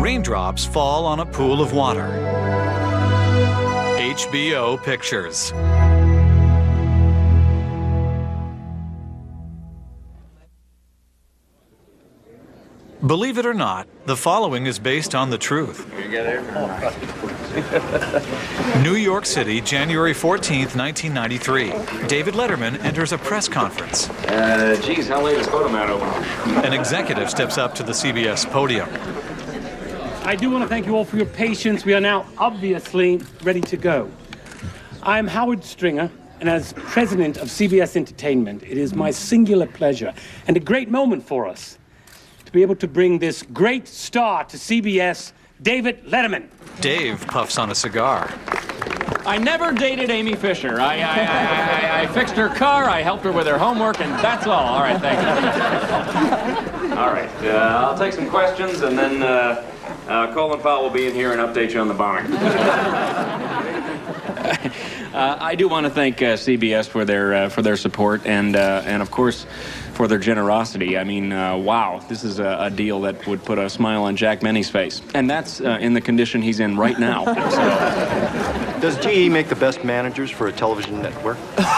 Raindrops fall on a pool of water. HBO Pictures. Believe it or not, the following is based on the truth. New York City, January 14th, 1993. David Letterman enters a press conference. Geez, how late is Photomat open? An executive steps up to the CBS podium. I do want to thank you all for your patience. We are now obviously ready to go. I'm Howard Stringer, and as president of CBS Entertainment, it is my singular pleasure and a great moment for us to be able to bring this great star to CBS, David Letterman. Dave puffs on a cigar. I never dated Amy Fisher. I fixed her car, I helped her with her homework, and that's all. All right, thank you. All right, I'll take some questions, and then Colin Powell will be in here and update you on the bombing. I do want to thank CBS for their support and of course for their generosity. I mean, wow, this is a deal that would put a smile on Jack Benny's face, and that's in the condition he's in right now. So. Does GE make the best managers for a television network?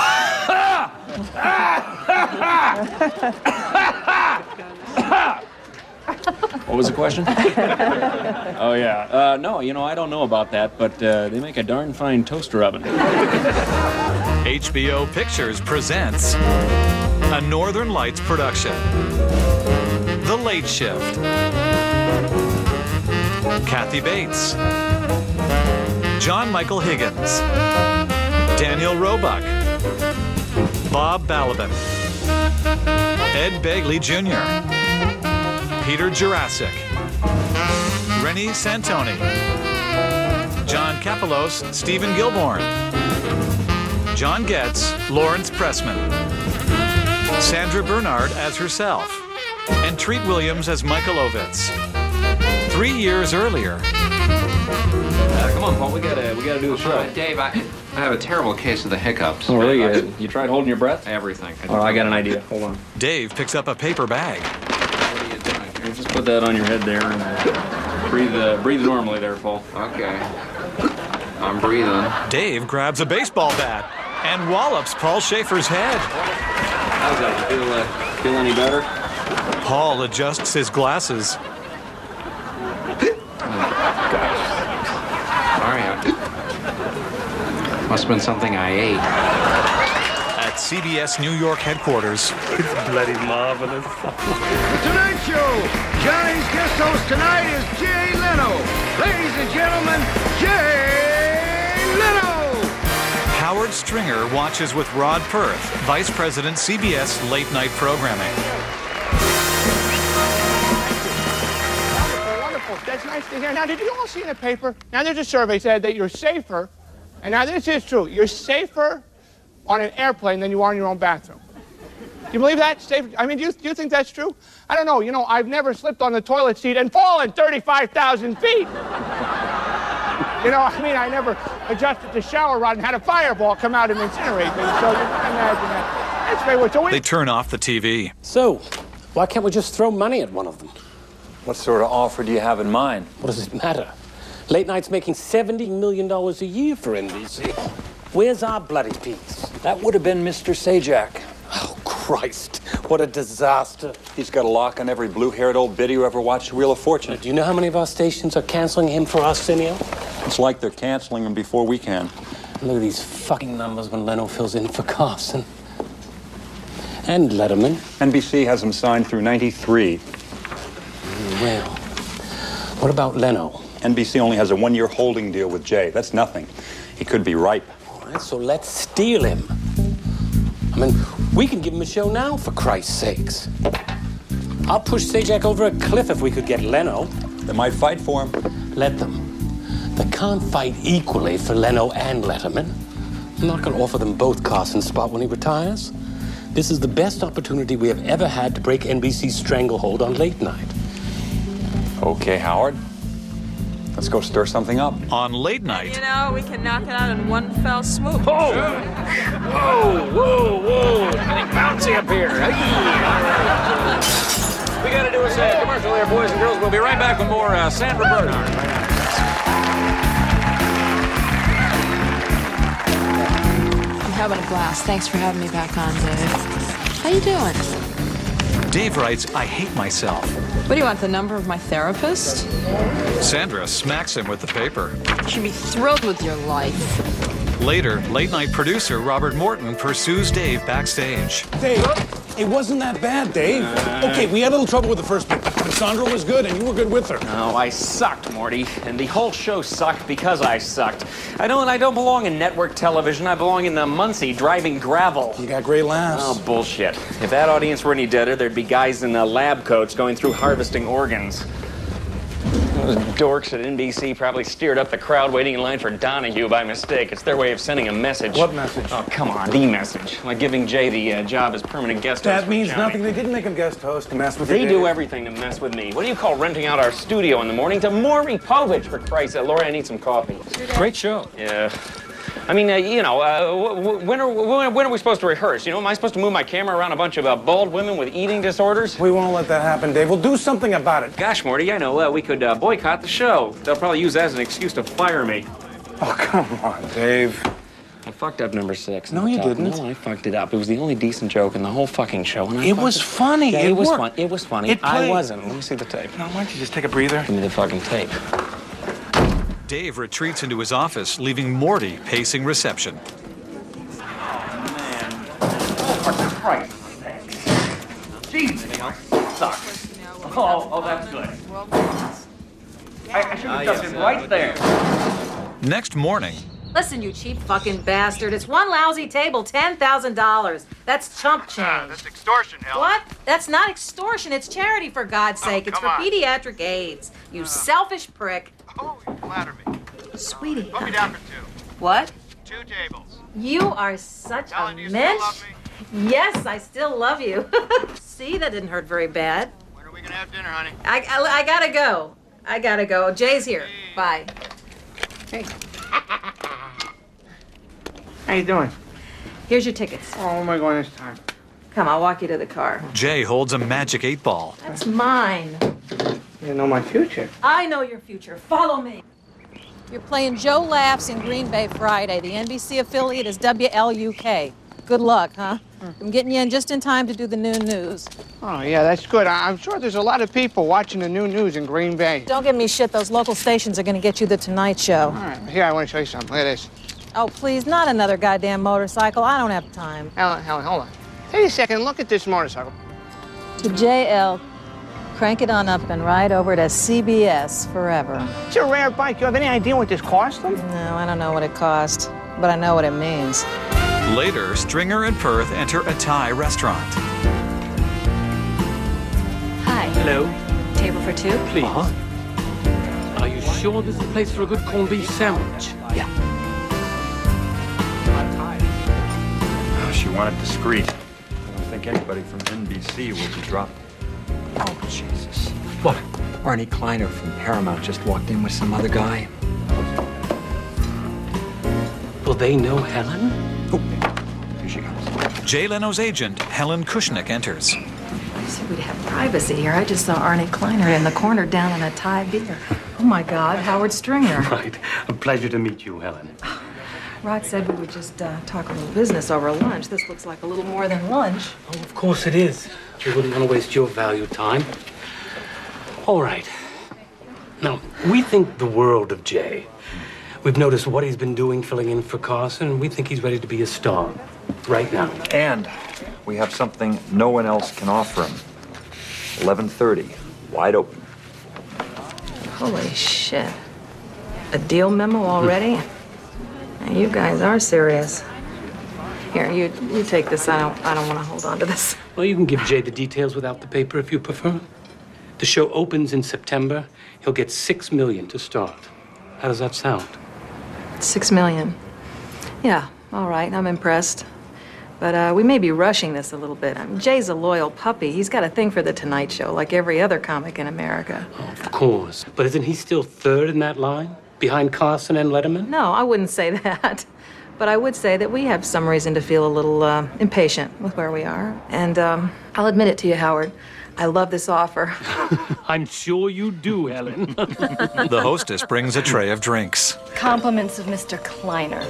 What was the question? Oh, yeah. No, you know, I don't know about that, but they make a darn fine toaster oven. HBO Pictures presents a Northern Lights production. The Late Shift. Kathy Bates. John Michael Higgins. Daniel Roebuck. Bob Balaban. Ed Begley Jr. Peter Jurassic. Rennie Santoni. John Kapelos, Stephen Gilborn. John Getz, Lawrence Pressman. Sandra Bernard as herself. And Treat Williams as Michael Ovitz. 3 years earlier. Come on, Paul, we gotta do a show. Dave, I have a terrible case of the hiccups. Oh, really? You tried holding your breath? Everything. Oh, I got an idea. Hold on. Dave picks up a paper bag. What are you doing? Here, just put that on your head there and breathe normally there, Paul. Okay. I'm breathing. Dave grabs a baseball bat and wallops Paul Schaefer's head. How's that? Feel any better? Paul adjusts his glasses. Sorry. Must have been something I ate. At CBS New York headquarters. It's bloody marvelous. Tonight Show. Johnny's guest host tonight is Jay Leno. Ladies and gentlemen, Jay Leno. Howard Stringer watches with Rod Perth, Vice President, CBS Late Night Programming. Wonderful. That's nice to hear. Now, did you all see in the paper? Now, there's a survey said that you're safer, and now this is true. You're safer on an airplane than you are in your own bathroom. Do you believe that? Safe? I mean, do you think that's true? I don't know. You know, I've never slipped on the toilet seat and fallen 35,000 feet. You know, I mean, I never adjusted the shower rod and had a fireball come out and incinerate me. So you can imagine that. That's very well. So They turn off the TV. So, why can't we just throw money at one of them? What sort of offer do you have in mind? What does it matter? Late Night's making $70 million a year for NBC. Where's our bloody piece? That would have been Mr. Sajak. Oh, Christ. What a disaster. He's got a lock on every blue-haired old biddy who ever watched Wheel of Fortune. Do you know how many of our stations are canceling him for Arsenio? It's like they're canceling him before we can. Look at these fucking numbers when Leno fills in for Carson. And Letterman. NBC has him signed through 93. Well, what about Leno? NBC only has a one-year holding deal with Jay. That's nothing. He could be ripe. All right, so let's steal him. I mean, we can give him a show now, for Christ's sakes. I'll push Sajak over a cliff if we could get Leno. They might fight for him. Let them. They can't fight equally for Leno and Letterman. I'm not going to offer them both Carson's spot when he retires. This is the best opportunity we have ever had to break NBC's stranglehold on Late Night. Okay, Howard. Let's go stir something up. On Late Night. You know, we can knock it out in one fell swoop. Oh! Whoa, whoa, whoa! It's getting bouncy up here. We got to do a commercial here, boys and girls. We'll be right back with more Sandra Bernhard. I'm having a blast. Thanks for having me back on, Dave. How you doing? Dave writes, I hate myself. What do you want, the number of my therapist? Sandra smacks him with the paper. You should be thrilled with your life. Later, late-night producer Robert Morton pursues Dave backstage. Dave, it wasn't that bad, Dave. Okay, we had a little trouble with the first bit, but Sandra was good, and you were good with her. No, I sucked, Morty, and the whole show sucked because I sucked. I don't belong in network television. I belong in the Muncie driving gravel. You got great laughs. Oh, bullshit. If that audience were any deader, there'd be guys in lab coats going through harvesting organs. Those dorks at NBC probably steered up the crowd waiting in line for Donahue by mistake. It's their way of sending a message. What message? Oh, come on, the message. Like giving Jay the job as permanent guest host. That means Johnny. nothing. They didn't make him guest host to mess with They you, do Dave. everything to mess with me. What do you call renting out our studio in the morning to Maury Povich, for Christ's sake? Lori, I need some coffee. Great show. Yeah. I mean, when are we supposed to rehearse? You know, am I supposed to move my camera around a bunch of bald women with eating disorders? We won't let that happen, Dave. We'll do something about it. Gosh, Morty, I know. We could boycott the show. They'll probably use that as an excuse to fire me. Oh, come on, Dave. I fucked up number 6. No, you didn't. No, I fucked it up. It was the only decent joke in the whole fucking show. And It was funny. Yeah, It it was worked. fun. It was funny. It I played. wasn't. Let me see the tape. Now, why don't you just take a breather? Give me the fucking tape. Dave retreats into his office, leaving Morty pacing reception. Christ. Jesus, sucks. Oh, that's good. I should have done it right there. Next morning, Listen, you cheap fucking bastard. It's one lousy table, $10,000. That's chump change. That's extortion, Helen. What? That's not extortion. It's charity, for God's sake. It's for come on. pediatric AIDS. You selfish prick. Oh, you flatter me. Sweetie. Put me down for 2. What? 2 tables. You are such Helen, a do you still mensch. love me? Yes, I still love you. See, that didn't hurt very bad. When are we gonna have dinner, honey? I gotta go. I gotta go. Jay's here. Bye. Hey. How you doing? Here's your tickets. Oh, where am I going this time? Come, I'll walk you to the car. Jay holds a magic 8-ball. That's mine. You know my future. I know your future. Follow me. You're playing Joe Laughs in Green Bay Friday. The NBC affiliate is WLUK. Good luck, huh? I'm getting you in just in time to do the noon news. Oh, yeah, that's good. I'm sure there's a lot of people watching the new news in Green Bay. Don't give me shit. Those local stations are going to get you the Tonight Show. All right, here, I want to show you something. Look at this. Oh, please, not another goddamn motorcycle. I don't have time. Helen, hold on. Take a second, look at this motorcycle. To JL, crank it on up and ride over to CBS forever. It's a rare bike. You have any idea what this cost them? No, I don't know what it cost, but I know what it means. Later, Stringer and Perth enter a Thai restaurant. Hi. Hello. Table for 2? Please. Are you sure this is the place for a good corned beef sandwich? Yeah. She wanted discreet. I don't think anybody from NBC will be dropped. Oh, Jesus. What? Arnie Kleiner from Paramount just walked in with some other guy. Will they know Helen? Here she comes. Jay Leno's agent, Helen Kushnick, enters. I said we'd have privacy here. I just saw Arnie Kleiner in the corner down in a Thai beer. Oh, my God, Howard Stringer. Right. A pleasure to meet you, Helen. Rod said we would just talk a little business over lunch. This looks like a little more than lunch. Oh, of course it is. We wouldn't want to waste your valued time. All right. Now, we think the world of Jay. We've noticed what he's been doing filling in for Carson, and we think he's ready to be a star right now. And we have something no one else can offer him. 11:30, wide open. Holy shit. A deal memo already? Now, you guys are serious. Here, you take this. I don't want to hold on to this. Well, you can give Jay the details without the paper if you prefer. The show opens in September. He'll get $6 million to start. How does that sound? $6 million. Yeah, all right, I'm impressed. But we may be rushing this a little bit. I mean, Jay's a loyal puppy. He's got a thing for the Tonight Show, like every other comic in America. Oh, of course. But isn't he still third in that line? Behind Carson and Letterman? No, I wouldn't say that. But I would say that we have some reason to feel a little impatient with where we are. And I'll admit it to you, Howard. I love this offer. I'm sure you do, Helen. The hostess brings a tray of drinks. Compliments of Mr. Kleiner.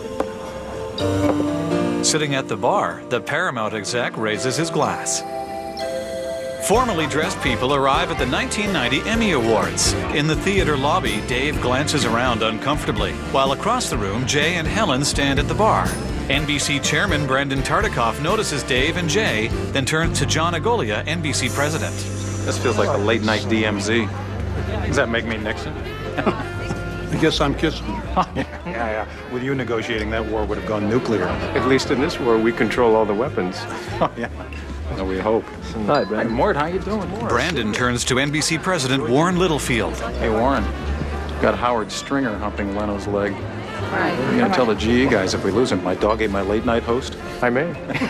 Sitting at the bar, the Paramount exec raises his glass. Formally dressed people arrive at the 1990 Emmy Awards. In the theater lobby, Dave glances around uncomfortably, while across the room, Jay and Helen stand at the bar. NBC chairman Brandon Tartikoff notices Dave and Jay, then turns to John Agolia, NBC president. This feels like a late-night DMZ. Does that make me Nixon? I guess I'm kissing you. Yeah. With you negotiating, that war would have gone nuclear. At least in this war, we control all the weapons. Oh, yeah. No, we hope. Hi, Brandon. Hey, Mort, how you doing? Brandon turns to NBC president Warren Littlefield. Hey, Warren. Got Howard Stringer humping Leno's leg. Right. You're going to tell the GE guys if we lose him. My dog ate my late-night host. I may.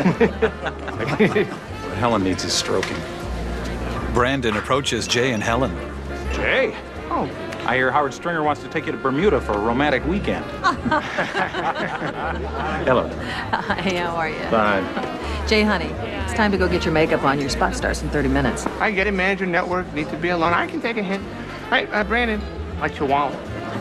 What Helen needs is stroking. Brandon approaches Jay and Helen. Jay? Oh. I hear Howard Stringer wants to take you to Bermuda for a romantic weekend. Hello. Hi, how are you? Fine. Jay, honey, it's time to go get your makeup on. Your spot starts in 30 minutes. I get it, manager, network, need to be alone. I can take a hint. Right, Brandon, like Chihuahua.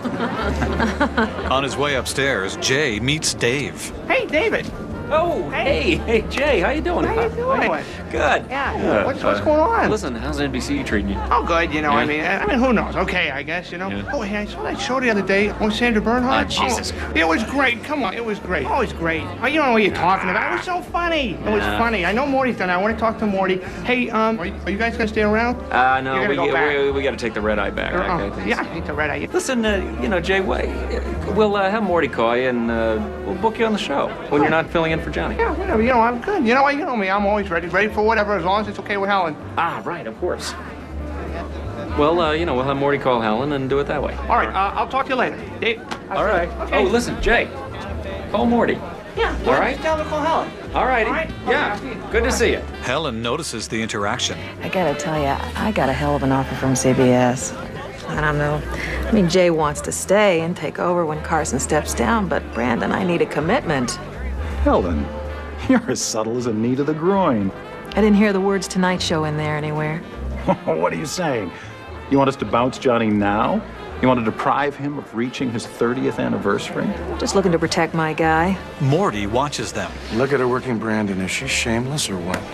On his way upstairs, Jay meets Dave. Hey, David. Oh, hey, Jay, how you doing? How you doing? Good. Yeah. What's going on? Listen, how's NBC treating you? Oh, good. You know, Yeah. I mean, who knows? Okay, I guess. You know. Yeah. Oh, hey, I saw that show the other day on Sandra Bernhard. Jesus Christ. It was great. Come on, it was great. Oh, it's great. Oh, you don't know what you're talking about. It was so funny. It was funny. I know Morty's done. I want to talk to Morty. Hey, are you guys gonna stay around? No, You're we gonna go back. got to take the red eye back. I think. Yeah, I hate the red eye. Listen, Jay, we'll have Morty call you and we'll book you on the show when you're not filling in for Johnny. Yeah, whatever. You know, I'm good. You know what? You know me. I'm always ready for whatever, as long as it's okay with Helen. Ah, right, of course. Well, we'll have Morty call Helen and do it that way. All right, I'll talk to you later. Dave. All right. Okay. Oh, listen, Jay, call Morty. Yeah. All right. Tell him to call Helen. All righty. All right. Yeah. Good to see you. Helen notices the interaction. I gotta tell you, I got a hell of an offer from CBS. I don't know. I mean, Jay wants to stay and take over when Carson steps down, but Brandon, I need a commitment. Helen, you're as subtle as a knee to the groin. I didn't hear the words Tonight Show in there anywhere. What are you saying? You want us to bounce Johnny now? You want to deprive him of reaching his 30th anniversary? Just looking to protect my guy. Morty watches them. Look at her working Brandon. Is she shameless or what?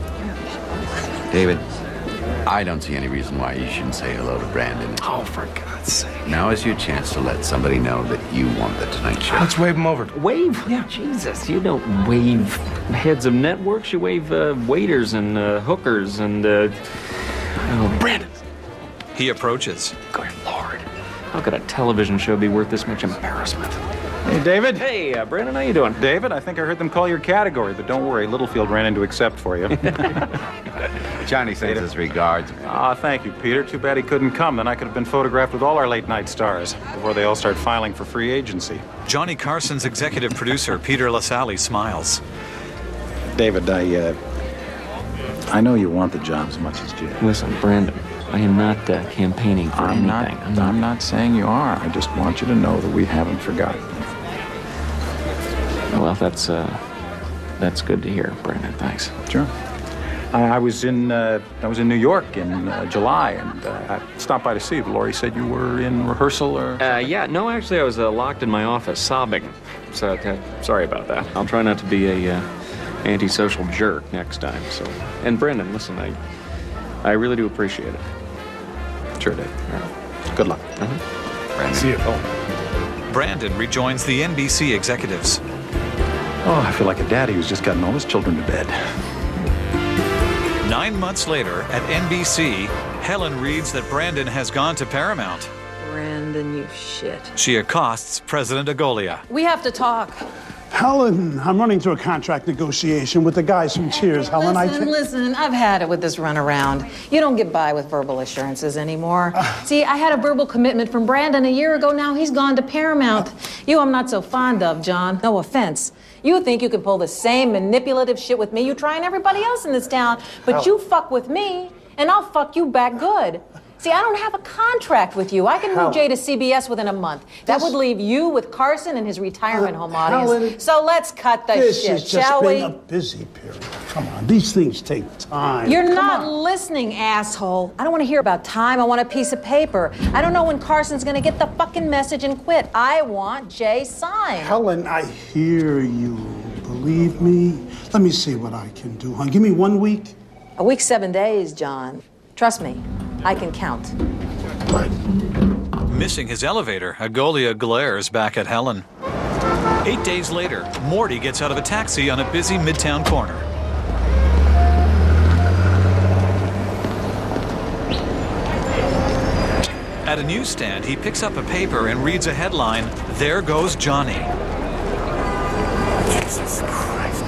David, I don't see any reason why you shouldn't say hello to Brandon. Oh, for God's sake. Now is your chance to let somebody know that you want the Tonight Show. Let's wave him over. Wave? Yeah. Jesus, you don't wave heads of networks. You wave waiters and hookers and... Brandon! He approaches. Good Lord. How could a television show be worth this much embarrassment? Hey, David. Hey, Brandon, how you doing? David, I think I heard them call your category, but don't worry, Littlefield ran in to accept for you. Johnny sends his regards. Thank you, Peter. Too bad he couldn't come. Then I could have been photographed with all our late-night stars before they all start filing for free agency. Johnny Carson's executive producer, Peter LaSalle, smiles. David, I know you want the job as much as Jay. Listen, Brandon, I am not campaigning for anything. I'm not saying you are. I just want you to know that we haven't forgotten. Well, that's good to hear, Brandon. Thanks. Sure. I was in New York in July, and I stopped by to see you. Laurie said you were in rehearsal, or? Yeah. No, actually, I was locked in my office, sobbing. So, sorry about that. I'll try not to be a antisocial jerk next time. So, and Brandon, listen, I really do appreciate it. Sure, Dave. All right. Good luck. Brandon. See you. Brandon rejoins the NBC executives. Oh, I feel like a daddy who's just gotten all his children to bed. 9 months later, at NBC, Helen reads that Brandon has gone to Paramount. Brandon, you shit. She accosts President Agolia. We have to talk. Helen, I'm running through a contract negotiation with the guys from Cheers. Helen, Listen, I've had it with this runaround. You don't get by with verbal assurances anymore. See, I had a verbal commitment from Brandon a year ago. Now he's gone to Paramount. You I'm not so fond of, John. No offense. You think you can pull the same manipulative shit with me you try and everybody else in this town, but you fuck with me, and I'll fuck you back good. See, I don't have a contract with you. I can move Jay to CBS within a month. That would leave you with Carson and his retirement home audience. So let's cut the shit, shall we? This has just been a busy period. Come on, these things take time. You're not listening, asshole. I don't want to hear about time. I want a piece of paper. I don't know when Carson's going to get the fucking message and quit. I want Jay signed. Helen, I hear you. Believe me. Let me see what I can do, hon. Give me 1 week. A week, 7 days, John. Trust me, I can count. Missing his elevator, Agolia glares back at Helen. 8 days later, Morty gets out of a taxi on a busy Midtown corner. At a newsstand, he picks up a paper and reads a headline, "There Goes Johnny." Jesus Christ.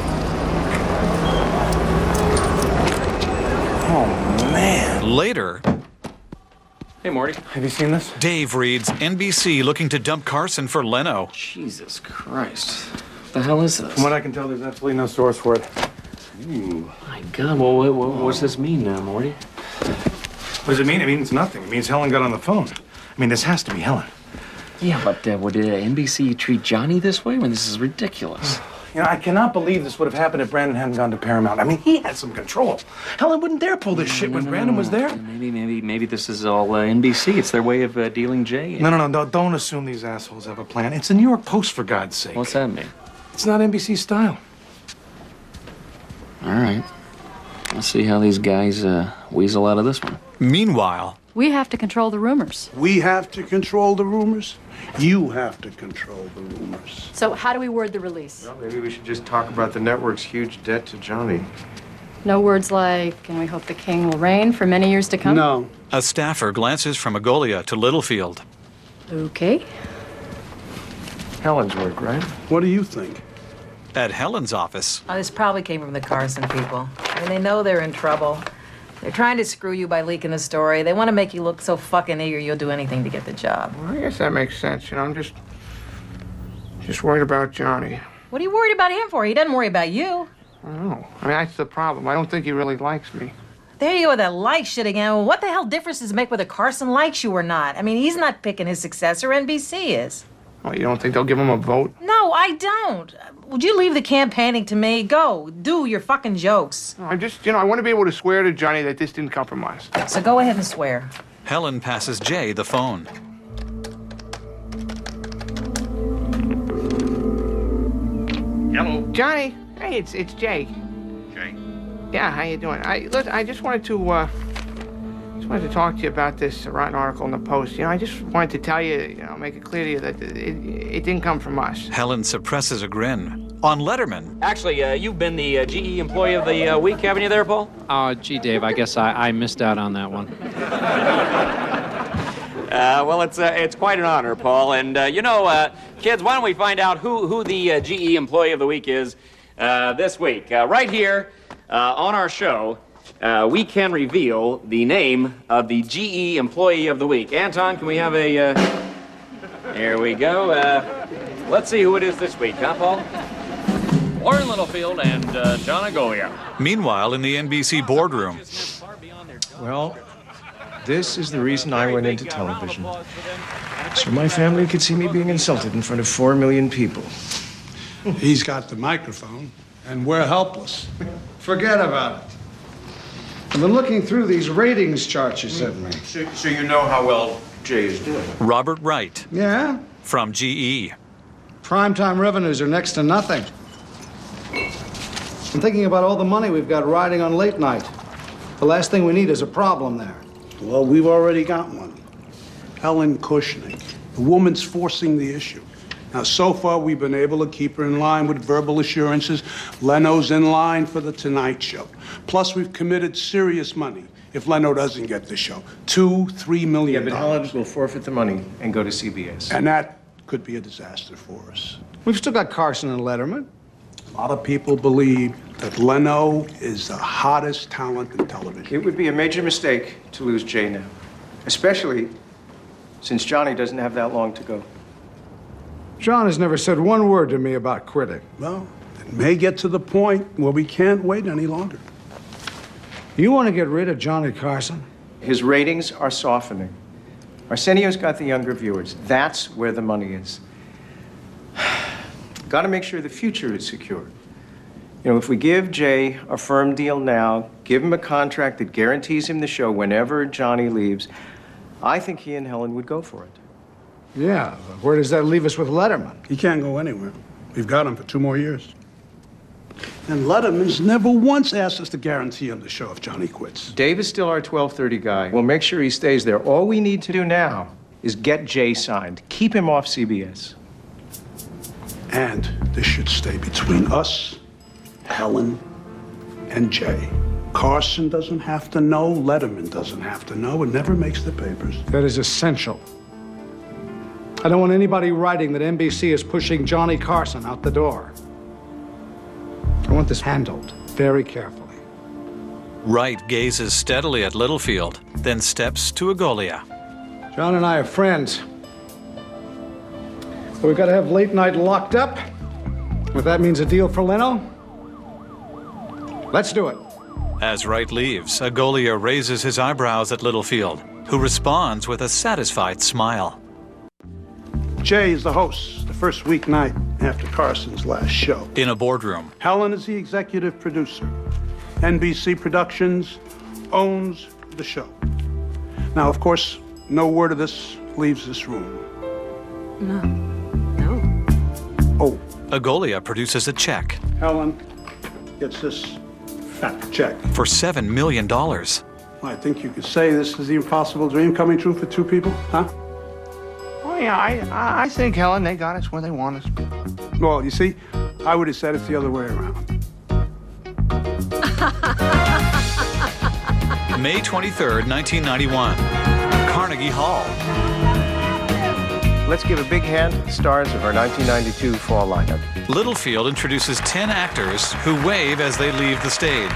Oh, man. Later... Hey, Morty. Have you seen this? Dave reads, "NBC looking to dump Carson for Leno." Jesus Christ. What the hell is this? From what I can tell, there's absolutely no source for it. Ooh. My God, well, what's this mean now, Morty? What does it mean? It means nothing. It means Helen got on the phone. I mean, this has to be Helen. Yeah, but would NBC treat Johnny this way? I mean, this is ridiculous. You know, I cannot believe this would have happened if Brandon hadn't gone to Paramount. I mean, he had some control. Helen wouldn't dare pull this shit when Brandon was there. Maybe this is all NBC. It's their way of dealing Jay. No, don't assume these assholes have a plan. It's the New York Post, for God's sake. What's that mean? It's not NBC style. All right. Let's see how these guys weasel out of this one. Meanwhile... We have to control the rumors. We have to control the rumors? You have to control the rumors. So how do we word the release? Well, maybe we should just talk about the network's huge debt to Johnny. No words like, and we hope the king will reign for many years to come? No. A staffer glances from Agolia to Littlefield. Okay. Helen's work, right? What do you think? At Helen's office... Oh, this probably came from the Carson people. I mean, they know they're in trouble. They're trying to screw you by leaking the story. They want to make you look so fucking eager you'll do anything to get the job. Well, I guess that makes sense. You know, I'm just worried about Johnny. What are you worried about him for? He doesn't worry about you. I don't know. I mean, that's the problem. I don't think he really likes me. There you go with that like shit again. Well, what the hell difference does it make whether Carson likes you or not? I mean, he's not picking his successor. NBC is. Oh, you don't think they'll give him a vote? No, I don't. Would you leave the campaigning to me? Go, do your fucking jokes. I just, I want to be able to swear to Johnny that this didn't come from us. So go ahead and swear. Helen passes Jay the phone. Hello. Johnny. Hey, it's Jay. Jay. Yeah, how you doing? I just wanted to talk to you about this rotten article in the Post. I just wanted to tell you, make it clear to you that it didn't come from us. Helen suppresses a grin. On Letterman... Actually, you've been the GE Employee of the Week, haven't you there, Paul? Gee, Dave, I guess I missed out on that one. Well, it's quite an honor, Paul. And, kids, why don't we find out who the GE Employee of the Week is this week. Right here on our show... we can reveal the name of the GE Employee of the Week. Anton, can we have a... There we go. Let's see who it is this week, huh, Paul? Warren Littlefield and John Agolia. Meanwhile, in the NBC boardroom... Well, this is the reason I went into television. So my family could see me being insulted in front of 4 million people. He's got the microphone, and we're helpless. Forget about it. I've been looking through these ratings charts you sent me. So you know how well Jay is doing. Robert Wright. Yeah? From GE. Primetime revenues are next to nothing. I'm thinking about all the money we've got riding on late night. The last thing we need is a problem there. Well, we've already got one. Helen Kushnick. The woman's forcing the issue. Now, so far, we've been able to keep her in line with verbal assurances. Leno's in line for The Tonight Show. Plus, we've committed serious money if Leno doesn't get the show. $2-3 million. Yeah, but Helen will forfeit the money and go to CBS. And that could be a disaster for us. We've still got Carson and Letterman. A lot of people believe that Leno is the hottest talent in television. It would be a major mistake to lose Jay now, especially since Johnny doesn't have that long to go. John has never said one word to me about quitting. Well, it may get to the point where we can't wait any longer. You want to get rid of Johnny Carson? His ratings are softening. Arsenio's got the younger viewers. That's where the money is. Got to make sure the future is secure. You know, if we give Jay a firm deal now, give him a contract that guarantees him the show whenever Johnny leaves, I think he and Helen would go for it. Yeah, but where does that leave us with Letterman? He can't go anywhere. We've got him for 2 more years. And Letterman's never once asked us to guarantee him the show if Johnny quits. Dave is still our 12:30 guy. We'll make sure he stays there. All we need to do now is get Jay signed. Keep him off CBS. And this should stay between us, Helen, and Jay. Carson doesn't have to know. Letterman doesn't have to know. It never makes the papers. That is essential. I don't want anybody writing that NBC is pushing Johnny Carson out the door. I want this handled very carefully. Wright gazes steadily at Littlefield, then steps to Agolia. John and I are friends. So we've got to have late night locked up. If that means a deal for Leno, let's do it. As Wright leaves, Agolia raises his eyebrows at Littlefield, who responds with a satisfied smile. Jay is the host, the first weeknight after Carson's last show. In a boardroom, Helen is the executive producer. NBC Productions owns the show. Now, of course, no word of this leaves this room. No. Oh. Agolia produces a check. Helen gets this fat check. For $7 million. I think you could say this is the impossible dream coming true for 2 people, huh? Oh, yeah, I think, Helen, they got us where they want us. Well, you see, I would have said it's the other way around. May 23rd, 1991. Carnegie Hall. Let's give a big hand to the stars of our 1992 fall lineup. Littlefield introduces 10 actors who wave as they leave the stage.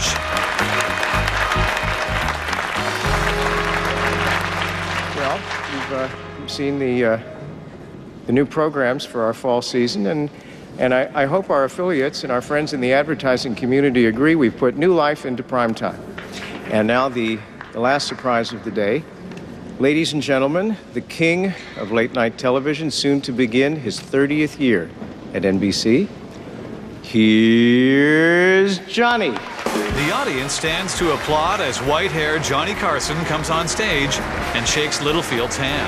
Well, you've seen the new programs for our fall season, and I hope our affiliates and our friends in the advertising community agree we've put new life into prime time. And now the last surprise of the day. Ladies and gentlemen, the king of late-night television, soon to begin his 30th year at NBC. Here's Johnny. The audience stands to applaud as white-haired Johnny Carson comes on stage and shakes Littlefield's hand.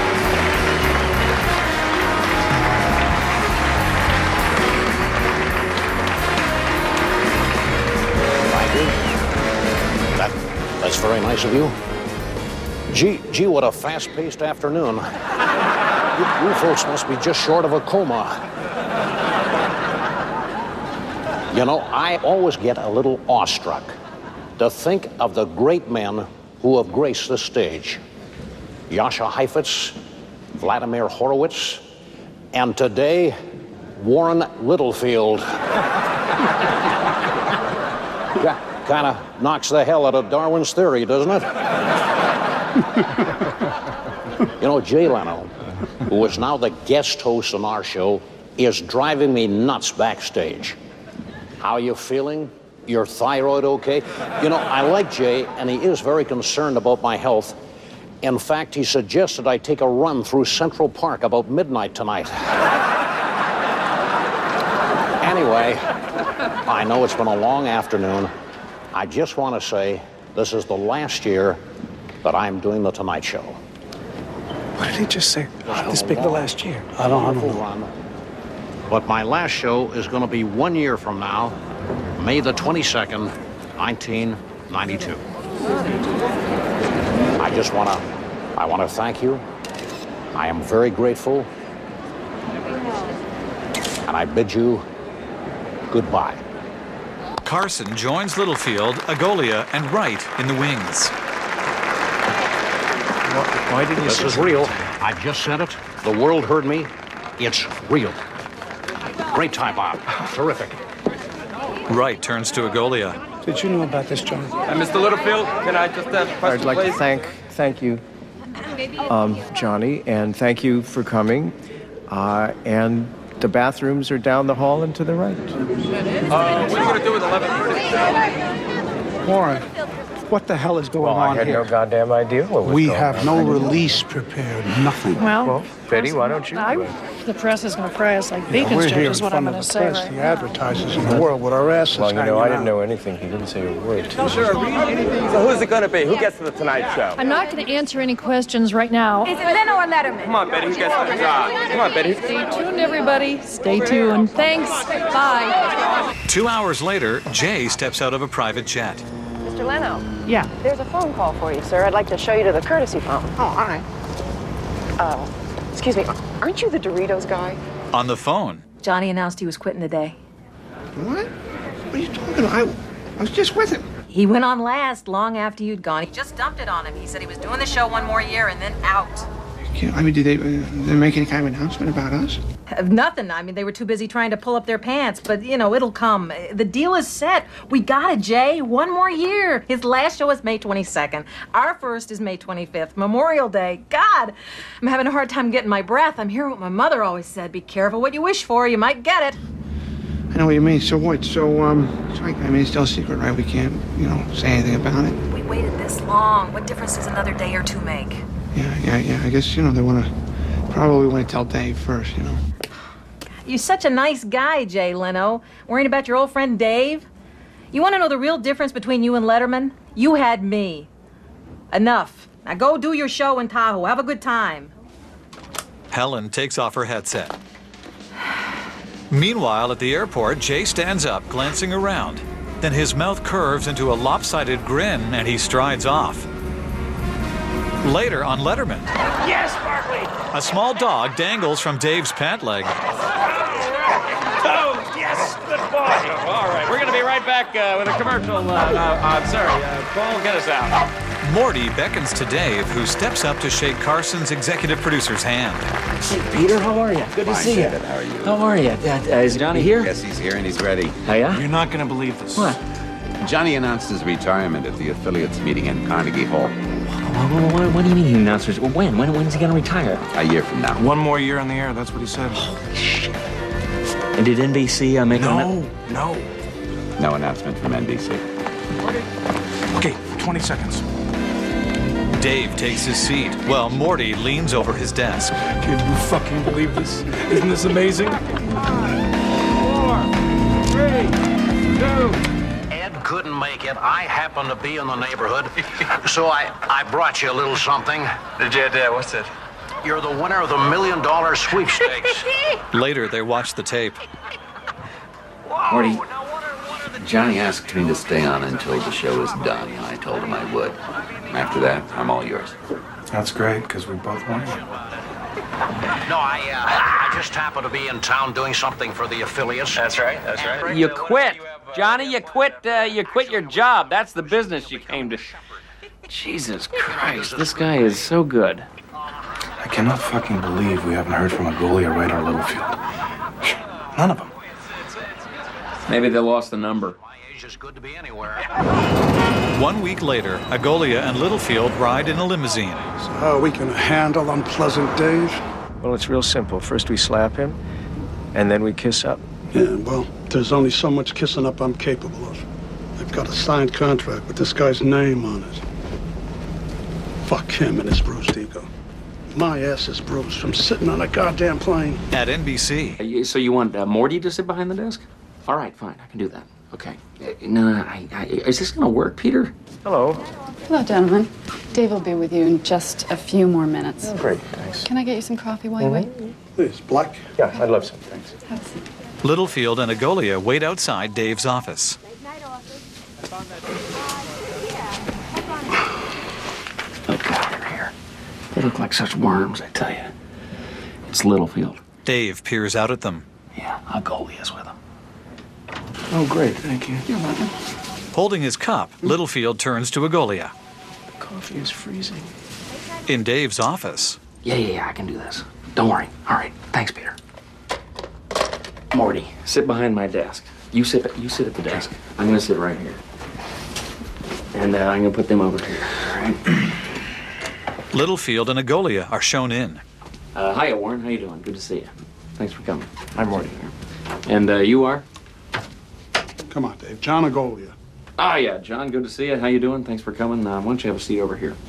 That's very nice of you. Gee, what a fast-paced afternoon. You folks must be just short of a coma. You know, I always get a little awestruck to think of the great men who have graced the stage. Jascha Heifetz, Vladimir Horowitz, and today, Warren Littlefield. Yeah, kind of knocks the hell out of Darwin's theory, doesn't it? You know, Jay Leno, who is now the guest host on our show, is driving me nuts backstage. How are you feeling? Your thyroid okay? You know, I like Jay, and he is very concerned about my health. In fact, he suggested I take a run through Central Park about midnight tonight. Anyway, I know it's been a long afternoon. I just want to say this is the last year that I'm doing The Tonight Show. What did he just say? This being the last year? I don't know. But my last show is going to be 1 year from now, May the 22nd, 1992. I want to thank you. I am very grateful. And I bid you goodbye. Carson joins Littlefield, Agolia, and Wright in the wings. Why did you This say is real. I just said it. The world heard me. It's real. Great time, Bob. Terrific. Wright turns to Agolia. Did you know about this, John? Mr. Littlefield, can I just ask a question, I'd like please? to thank you, Johnny, and thank you for coming. And the bathrooms are down the hall and to the right. What are you going to do with 11:30? Warren, what the hell is going Well, on I had here? no goddamn idea what was We going have on. no release prepared, nothing. Well, Betty, why don't you? the press is going to fry us like Yeah, bacon we're strips, here in is what front I'm of going to the say press, right the now. advertisers in the world with our asses Well, you know, hanging I didn't out. know anything. He didn't say a word to me. So who's it going to be? Who gets to the Tonight Show? I'm not going to answer any questions right now. Is it Leno or Letterman? Come on, Betty. Who gets to the job? Come on, Betty. Stay tuned, everybody. Stay tuned. Thanks. Bye. 2 hours later, Jay steps out of a private jet. Mr. Leno. Yeah. There's a phone call for you, sir. I'd like to show you to the courtesy phone. Oh, all right. Excuse me. Aren't you the Doritos guy? On the phone, Johnny announced he was quitting today. What? What are you talking about? I was just with him. He went on last long after you'd gone. He just dumped it on him. He said he was doing the show one more year and then out. I mean, did they make any kind of announcement about us? Nothing. I mean, they were too busy trying to pull up their pants, but, you know, it'll come. The deal is set. We got it, Jay. One more year. His last show is May 22nd. Our first is May 25th, Memorial Day. God, I'm having a hard time getting my breath. I'm hearing what my mother always said. Be careful what you wish for. You might get it. I know what you mean. So what? So, I mean, it's still a secret, right? We can't, say anything about it. We waited this long. What difference does another day or two make? Yeah. I guess, they probably want to tell Dave first, You're such a nice guy, Jay Leno. Worrying about your old friend Dave? You want to know the real difference between you and Letterman? You had me. Enough. Now go do your show in Tahoe. Have a good time. Helen takes off her headset. Meanwhile, at the airport, Jay stands up, glancing around. Then his mouth curves into a lopsided grin, and he strides off. Later on Letterman, Yes, Barkley! a small dog dangles from Dave's pant leg. Oh, yes, good boy. All right, we're going to be right back with a commercial. Paul, get us out. Morty beckons to Dave, who steps up to shake Carson's executive producer's hand. Hey, Peter, how are you? Good to see you. How are you? How are you? Is Johnny here? Yes, he's here and he's ready. Oh, yeah? You're not going to believe this. What? Johnny announced his retirement at the affiliates meeting in Carnegie Hall. What do you mean he announced it? When? When's he going to retire? A year from now. One more year on the air, that's what he said. Holy shit. And did NBC make No. No announcement from NBC. Okay, 20 seconds. Dave takes his seat, while Morty leans over his desk. Can you fucking believe this? Isn't this amazing? 4, 3, 2. Ed couldn't make it. I happened to be in the neighborhood, so I brought you a little something. Did you, what's it? You're the winner of the $1 million sweepstakes. Later, they watch the tape. Morty, Johnny asked me to stay on until the show is done, and I told him I would. After that, I'm all yours. That's great, because we both won. No, I just happened to be in town doing something for the affiliates. That's right. You quit. Johnny, you quit your job. That's the business you came to. Jesus Christ, this guy is so good. I cannot fucking believe we haven't heard from Agolia right or Littlefield. None of them. Maybe they lost the number. It's good to be anywhere. 1 week later, Agolia and Littlefield ride in a limousine. So how we can handle unpleasant days? Well, it's real simple. First we slap him, and then we kiss up. Yeah, well, there's only so much kissing up I'm capable of. I've got a signed contract with this guy's name on it. Fuck him and his bruised ego. My ass is bruised from sitting on a goddamn plane. At NBC. So you want Morty to sit behind the desk? All right, fine, I can do that. Okay. No, is this going to work, Peter? Hello. Hello, gentlemen. Dave will be with you in just a few more minutes. Oh, great, thanks. Can I get you some coffee while you wait? Please, Black. Yeah, I'd love some, thanks. Have a seat. Littlefield and Agolia wait outside Dave's office. Oh, God, you're here. They look like such worms, I tell you. It's Littlefield. Dave peers out at them. Yeah, Agolia's with him. Oh, great, thank you. You're welcome. Holding his cup, Littlefield turns to Agolia. The coffee is freezing. In Dave's office. Yeah, I can do this. Don't worry. All right, thanks, Peter. Morty, sit behind my desk. You sit at the desk. I'm gonna sit right here. And I'm gonna put them over here, all right? Littlefield and Agolia are shown in. Hiya, Warren. How you doing? Good to see you. Thanks for coming. I'm Morty. And you are? Come on, Dave. John Agolia. Ah, yeah, John, good to see you. How you doing? Thanks for coming. Why don't you have a seat over here?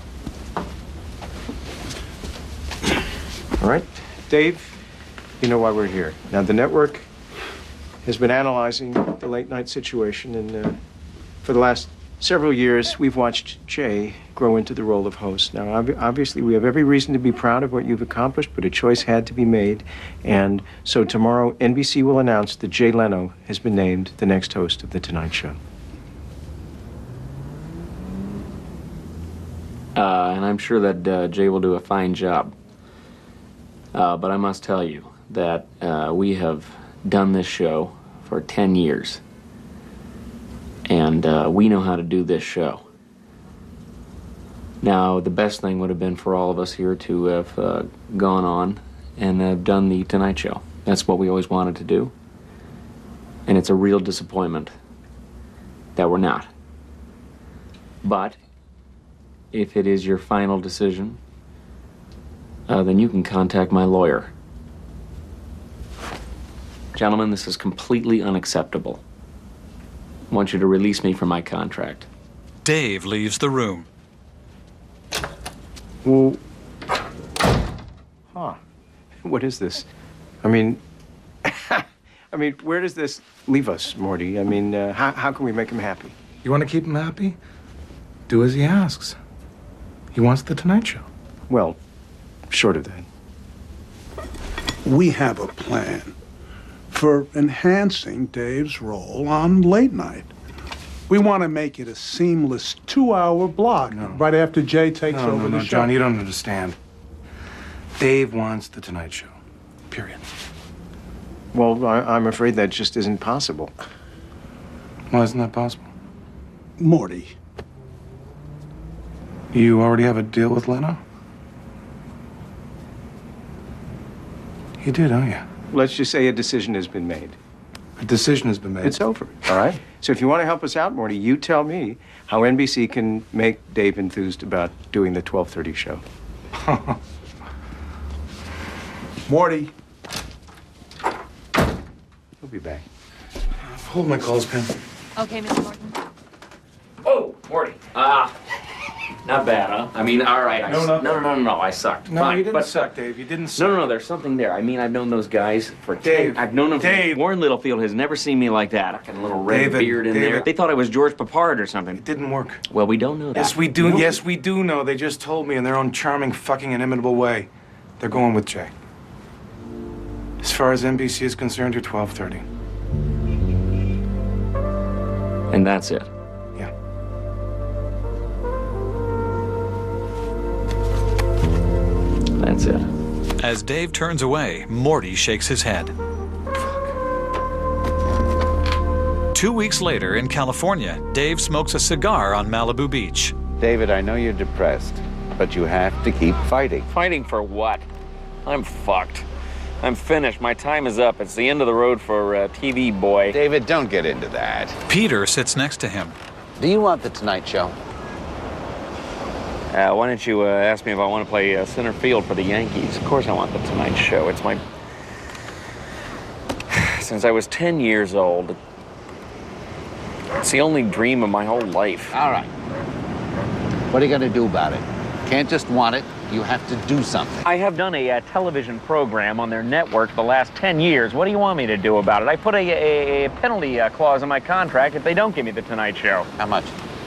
All right. Dave, you know why we're here. Now, the network has been analyzing the late night situation, and for the last several years, we've watched Jay grow into the role of host. Now, obviously, we have every reason to be proud of what you've accomplished, but a choice had to be made. And so tomorrow, NBC will announce that Jay Leno has been named the next host of The Tonight Show. And I'm sure that Jay will do a fine job. But I must tell you that we have done this show for 10 years. And we know how to do this show. Now, the best thing would have been for all of us here to have gone on and have done The Tonight Show. That's what we always wanted to do. And it's a real disappointment that we're not. But if it is your final decision, then you can contact my lawyer. Gentlemen, this is completely unacceptable. I want you to release me from my contract. Dave leaves the room. Well, what is this? I mean, where does this leave us, Morty? I mean, how can we make him happy? You want to keep him happy? Do as he asks. He wants The Tonight Show. Well, short of that. We have a plan for enhancing Dave's role on late night. We want to make it a seamless 2-hour block right after Jay takes over the show. John, you don't understand. Dave wants The Tonight Show. Period. Well, I'm afraid that just isn't possible. Why isn't that possible? Morty. You already have a deal with Leno? You do, don't you? Let's just say a decision has been made. A decision has been made. It's over, all right? So if you want to help us out, Morty, you tell me how NBC can make Dave enthused about doing the 12:30 show. Morty. He'll be back. Hold my clothespin. Okay, Mr. Morton. Oh, Morty. Not bad, huh? I mean, all right. No, I sucked. No, Fine, you didn't suck, Dave. You didn't suck. No, there's something there. I mean, I've known those guys for Dave. I've known them Dave. for Warren Littlefield has never seen me like that. Like a little red David, beard in there. David. They thought I was George Papard or something. It didn't work. Well, we don't know that. Yes, we do. No. Yes, we do know. They just told me in their own charming, fucking inimitable way. They're going with Jay. As far as NBC is concerned, you're 12:30. And that's it. Yeah. That's it. As Dave turns away, Morty shakes his head. 2 weeks later in California, Dave smokes a cigar on Malibu Beach. David, I know you're depressed, but you have to keep fighting. Fighting for what? I'm fucked. I'm finished. My time is up. It's the end of the road for TV boy. David, don't get into that. Peter sits next to him. Do you want The Tonight Show? Why don't you ask me if I want to play center field for the Yankees? Of course I want The Tonight Show. It's my... Since I was 10 years old, it's the only dream of my whole life. All right. What are you going to do about it? Can't just want it. You have to do something. I have done a television program on their network the last 10 years. What do you want me to do about it? I put a penalty clause in my contract if they don't give me The Tonight Show. How much?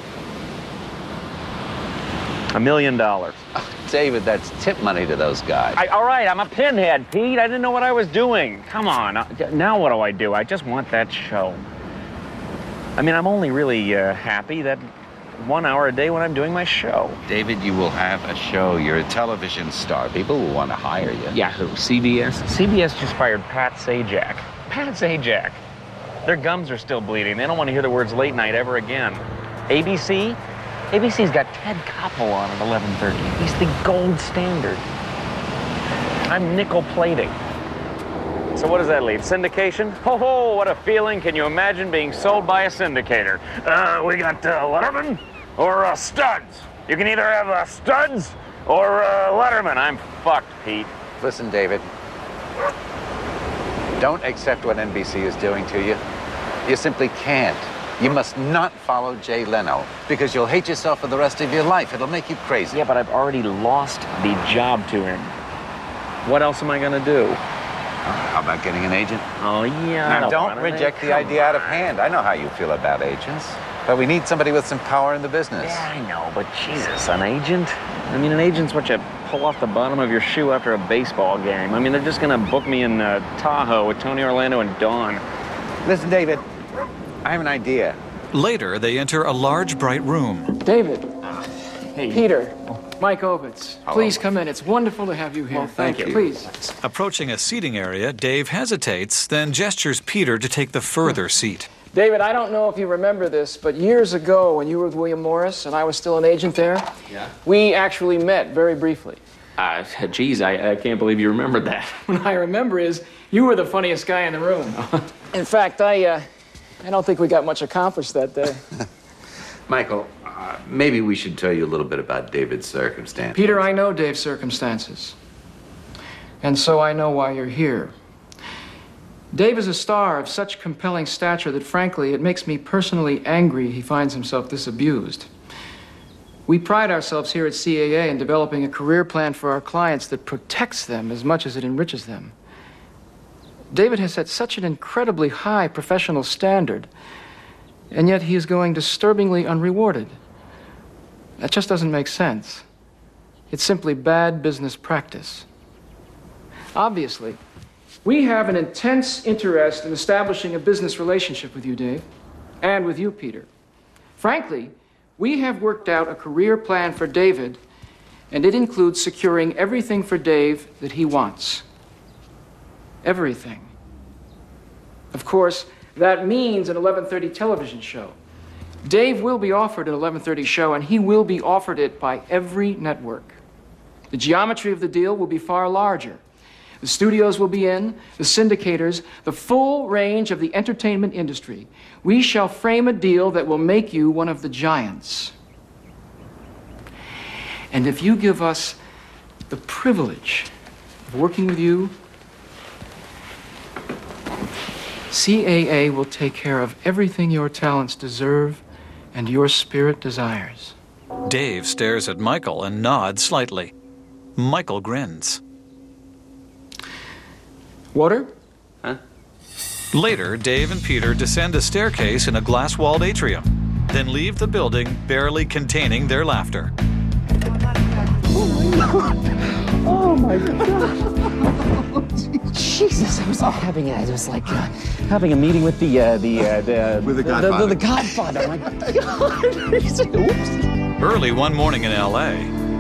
$1 million. David, that's tip money to those guys. All right, I'm a pinhead, Pete. I didn't know what I was doing. Come on. Now what do? I just want that show. I mean, I'm only really happy that 1 hour a day when I'm doing my show. David, you will have a show. You're a television star. People will want to hire you. Yeah, who? CBS? CBS just fired Pat Sajak. Pat Sajak. Their gums are still bleeding. They don't want to hear the words late night ever again. ABC? ABC's got Ted Koppel on at 11:30. He's the gold standard. I'm nickel plating. So what does that leave? Syndication? Ho, what a feeling. Can you imagine being sold by a syndicator? We got Letterman or Studs. You can either have Studs or Letterman. I'm fucked, Pete. Listen, David. Don't accept what NBC is doing to you. You simply can't. You must not follow Jay Leno, because you'll hate yourself for the rest of your life. It'll make you crazy. Yeah, but I've already lost the job to him. What else am I going to do? How about getting an agent? Oh, yeah. Now, I don't want reject the idea out of hand. I know how you feel about agents. But we need somebody with some power in the business. Yeah, I know, but Jesus, an agent? I mean, an agent's what you pull off the bottom of your shoe after a baseball game. I mean, they're just going to book me in Tahoe with Tony Orlando and Dawn. Listen, David, I have an idea. Later, they enter a large, bright room. David. Hey. Peter. Mike Ovitz. Please come in. It's wonderful to have you here. Well, thank you. Please. Approaching a seating area, Dave hesitates, then gestures Peter to take the further seat. David, I don't know if you remember this, but years ago when you were with William Morris and I was still an agent there, we actually met very briefly. Geez, I can't believe you remembered that. What I remember is you were the funniest guy in the room. In fact, I don't think we got much accomplished that day. Michael, maybe we should tell you a little bit about David's circumstances. Peter, I know Dave's circumstances. And so I know why you're here. Dave is a star of such compelling stature that, frankly, it makes me personally angry he finds himself this abused. We pride ourselves here at CAA in developing a career plan for our clients that protects them as much as it enriches them. David has set such an incredibly high professional standard, and yet he is going disturbingly unrewarded. That just doesn't make sense. It's simply bad business practice. Obviously, we have an intense interest in establishing a business relationship with you, Dave, and with you, Peter. Frankly, we have worked out a career plan for David, and it includes securing everything for Dave that he wants. Everything. Of course, that means an 11:30 television show. Dave will be offered an 11:30 show, and he will be offered it by every network. The geometry of the deal will be far larger. The studios will be in, the syndicators, the full range of the entertainment industry. We shall frame a deal that will make you one of the giants. And if you give us the privilege of working with you, CAA will take care of everything your talents deserve and your spirit desires. Dave stares at Michael and nods slightly. Michael grins. Water? Huh? Later, Dave and Peter descend a staircase in a glass-walled atrium, then leave the building, barely containing their laughter. Oh my God! Jesus, I was having it was like having a meeting with the Godfather. The Godfather. Oh my God! Oops. Early one morning in L.A.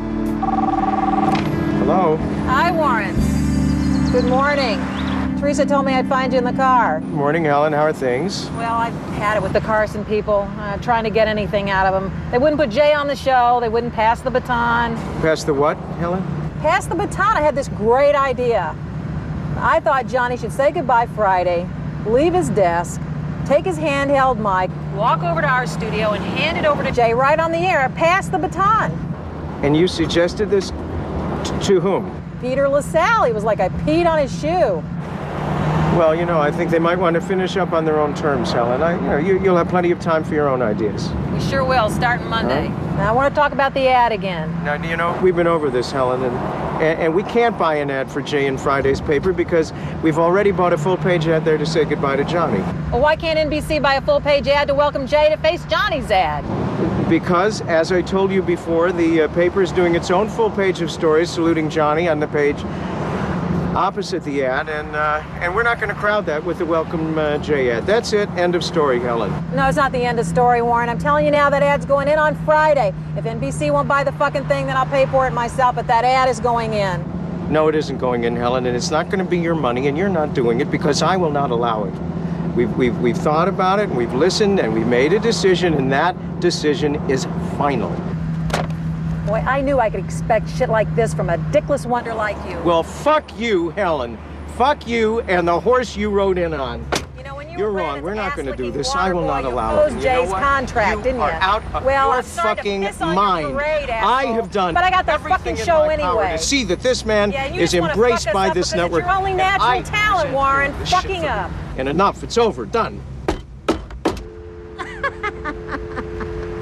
Hello. Hi, Warren. Good morning. Teresa told me I'd find you in the car. Good morning, Helen. How are things? Well, I've had it with the Carson people, trying to get anything out of them. They wouldn't put Jay on the show. They wouldn't pass the baton. Pass the what, Helen? Pass the baton. I had this great idea. I thought Johnny should say goodbye Friday, leave his desk, take his handheld mic, walk over to our studio and hand it over to Jay right on the air. Pass the baton. And you suggested this to whom? Peter LaSalle. He was like I peed on his shoe. Well, you know, I think they might want to finish up on their own terms, Helen. You'll have plenty of time for your own ideas. We sure will, starting Monday. Now, I want to talk about the ad again. Now, you know, we've been over this, Helen, and we can't buy an ad for Jay in Friday's paper because we've already bought a full-page ad there to say goodbye to Johnny. Well, why can't NBC buy a full-page ad to welcome Jay to face Johnny's ad? Because, as I told you before, the paper is doing its own full page of stories saluting Johnny on the page opposite the ad, and we're not going to crowd that with the welcome Jay ad. That's it. End of story, Helen. No, it's not the end of story, Warren. I'm telling you now, that ad's going in on Friday. If NBC won't buy the fucking thing, then I'll pay for it myself, but that ad is going in. No, it isn't going in, Helen, and it's not going to be your money, and you're not doing it because I will not allow it. We've thought about it, and we've listened, and we've made a decision, and that decision is final. Boy, I knew I could expect shit like this from a dickless wonder like you. Well, fuck you, Helen. Fuck you and the horse you rode in on. You know, when You're wrong. We're not going to do this. I will not allow it. You Jay's contract, didn't you? You are out of your fucking mind. I have done but I got the fucking show anyway. To see that this man is embraced by this network. It's your only natural talent, Warren. Fucking up. And enough. It's over. Done.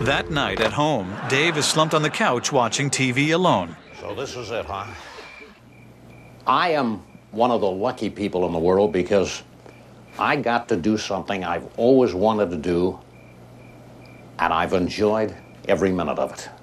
That night at home, Dave is slumped on the couch watching TV alone. So this is it, huh? I am one of the lucky people in the world because I got to do something I've always wanted to do, and I've enjoyed every minute of it.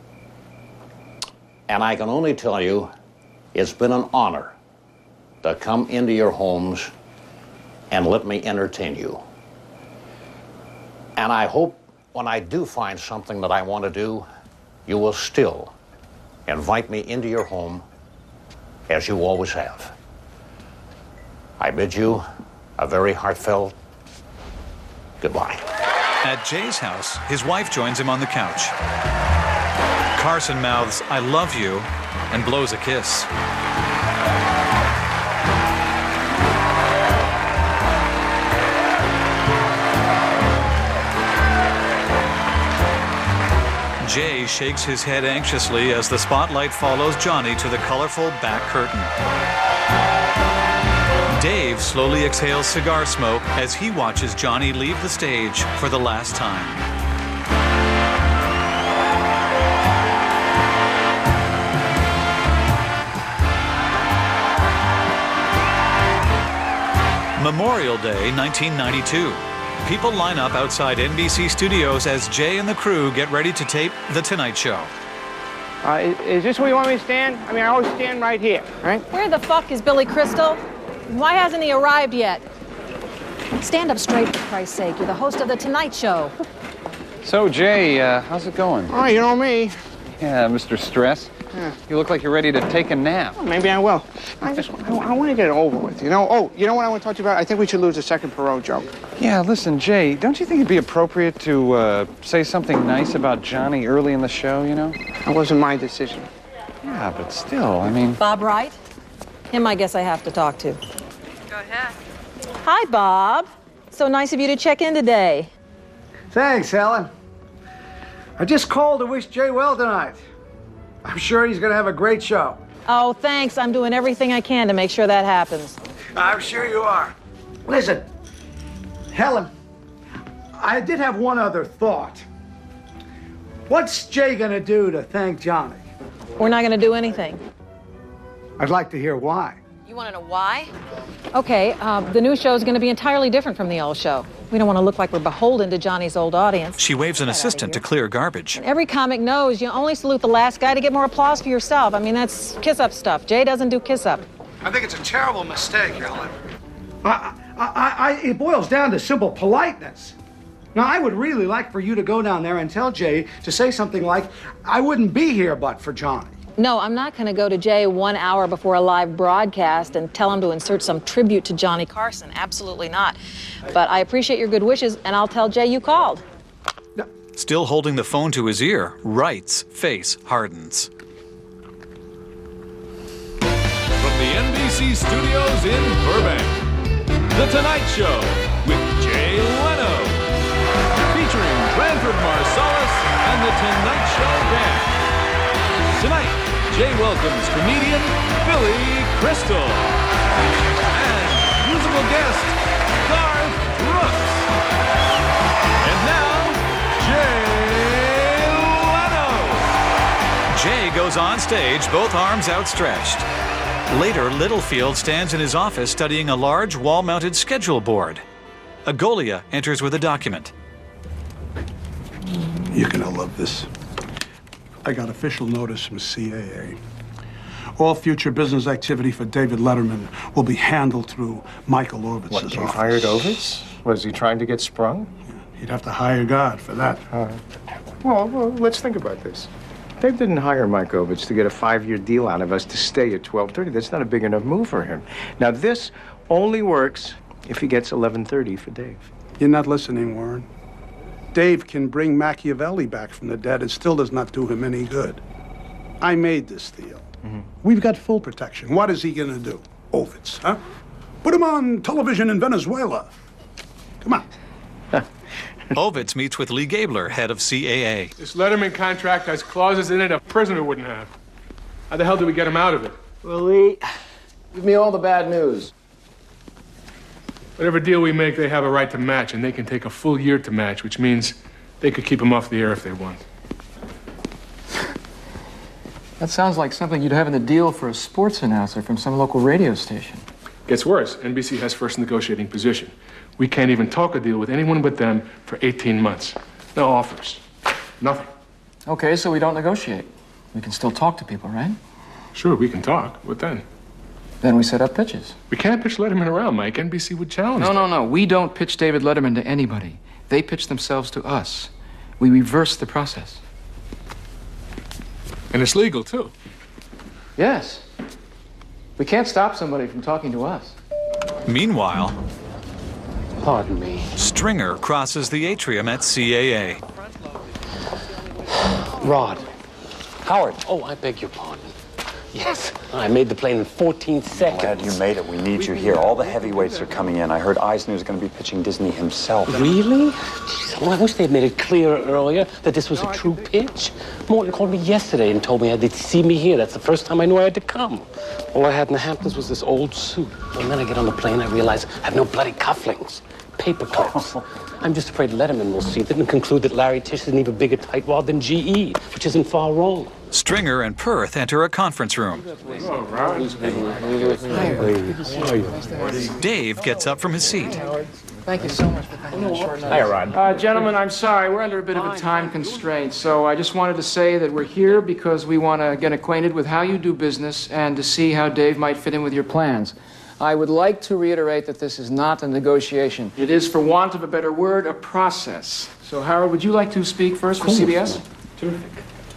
And I can only tell you, it's been an honor to come into your homes and let me entertain you. And I hope when I do find something that I want to do, you will still invite me into your home as you always have. I bid you a very heartfelt goodbye. At Jay's house, his wife joins him on the couch. Carson mouths, "I love you," and blows a kiss. Jay shakes his head anxiously as the spotlight follows Johnny to the colorful back curtain. Dave slowly exhales cigar smoke as he watches Johnny leave the stage for the last time. Memorial Day, 1992. People line up outside NBC studios as Jay and the crew get ready to tape The Tonight Show. Is this where you want me to stand? I mean, I always stand right here, right? Where the fuck is Billy Crystal? Why hasn't he arrived yet? Stand up straight, for Christ's sake. You're the host of The Tonight Show. So, Jay, how's it going? Oh, you know me. Yeah, Mr. Stress. Yeah. You look like you're ready to take a nap. Well, maybe I will. I want to get it over with, you know? Oh, you know what I want to talk to you about? I think we should lose a second Perot joke. Yeah, listen, Jay, don't you think it'd be appropriate to say something nice about Johnny early in the show, you know? That wasn't my decision. Yeah, but still, I mean... Bob Wright? Him, I guess I have to talk to. Go ahead. Hi, Bob. So nice of you to check in today. Thanks, Helen. I just called to wish Jay well tonight. I'm sure he's going to have a great show. Oh, thanks. I'm doing everything I can to make sure that happens. I'm sure you are. Listen, Helen, I did have one other thought. What's Jay going to do to thank Johnny? We're not going to do anything. I'd like to hear why. You want to know why? Okay, the new show is going to be entirely different from the old show. We don't want to look like we're beholden to Johnny's old audience. She waves an assistant to clear garbage. And every comic knows you only salute the last guy to get more applause for yourself. I mean, that's kiss-up stuff. Jay doesn't do kiss-up. I think it's a terrible mistake, Helen. It boils down to simple politeness. Now, I would really like for you to go down there and tell Jay to say something like, "I wouldn't be here but for Johnny." No, I'm not going to go to Jay 1 hour before a live broadcast and tell him to insert some tribute to Johnny Carson. Absolutely not. But I appreciate your good wishes, and I'll tell Jay you called. Still holding the phone to his ear, Wright's face hardens. From the NBC studios in Burbank, The Tonight Show with Jay Leno. Featuring Branford Marsalis and The Tonight Show Band. Tonight, Jay welcomes comedian Billy Crystal and musical guest Garth Brooks. And now, Jay Leno. Jay goes on stage, both arms outstretched. Later, Littlefield stands in his office studying a large wall-mounted schedule board. Agolia enters with a document. You're gonna love this. I got official notice from CAA. All future business activity for David Letterman will be handled through Michael Ovitz's What, office. you hired Ovitz? Was he trying to get sprung? You'd have to hire God for that. Well, let's think about this. Dave didn't hire Mike Ovitz to get a 5-year deal out of us to stay at 12:30. That's not a big enough move for him. Now, this only works if he gets 11:30 for Dave. You're not listening, Warren. Dave can bring Machiavelli back from the dead. It still does not do him any good. I made this deal. We've got full protection. What is he going to do? Ovitz, huh? Put him on television in Venezuela. Come on. Ovitz meets with Lee Gabler, head of CAA. This Letterman contract has clauses in it a prisoner wouldn't have. How the hell do we get him out of it? Well, Lee, give me all the bad news. Whatever deal we make, they have a right to match, and they can take a full year to match, which means They could keep him off the air if they want. That sounds like something you'd have in the deal for a sports announcer from some local radio station. Gets worse. NBC has first negotiating position. We can't even talk a deal with anyone but them for 18 months. No offers. Nothing. Okay, so we don't negotiate. We can still talk to people, right? Sure, we can talk. What then? Then we set up pitches. We can't pitch Letterman around, Mike. NBC would challenge them. No. We don't pitch David Letterman to anybody. They pitch themselves to us. We reverse the process. And it's legal, too. Yes. We can't stop somebody from talking to us. Meanwhile, pardon me, Stringer crosses the atrium at CAA. Rod. Howard. Oh, I beg your pardon. Yes, I made the plane in 14 seconds. Glad you made it. We need you here. All the heavyweights are coming in. I heard Eisner's going to be pitching Disney himself. Really? Jeez, well, I wish they'd made it clearer earlier that this was a true pitch. Morton called me yesterday and told me they'd see me here. That's the first time I knew I had to come. All I had in the Hamptons was this old suit. And then I get on the plane, I realize I have no bloody cufflinks. Paper clips. I'm just afraid Letterman will see that and conclude that Larry Tisch is an even bigger tightwad than GE, which isn't far wrong. Stringer and Perth enter a conference room. Dave gets up from his seat. Thank you so much for coming on short notice. Hi, Rod. Gentlemen, I'm sorry. We're under a bit of a time constraint, so I just wanted to say that we're here because we want to get acquainted with how you do business and to see how Dave might fit in with your plans. I would like to reiterate that this is not a negotiation. It is, for want of a better word, a process. So, Howard, would you like to speak first for CBS? Terrific.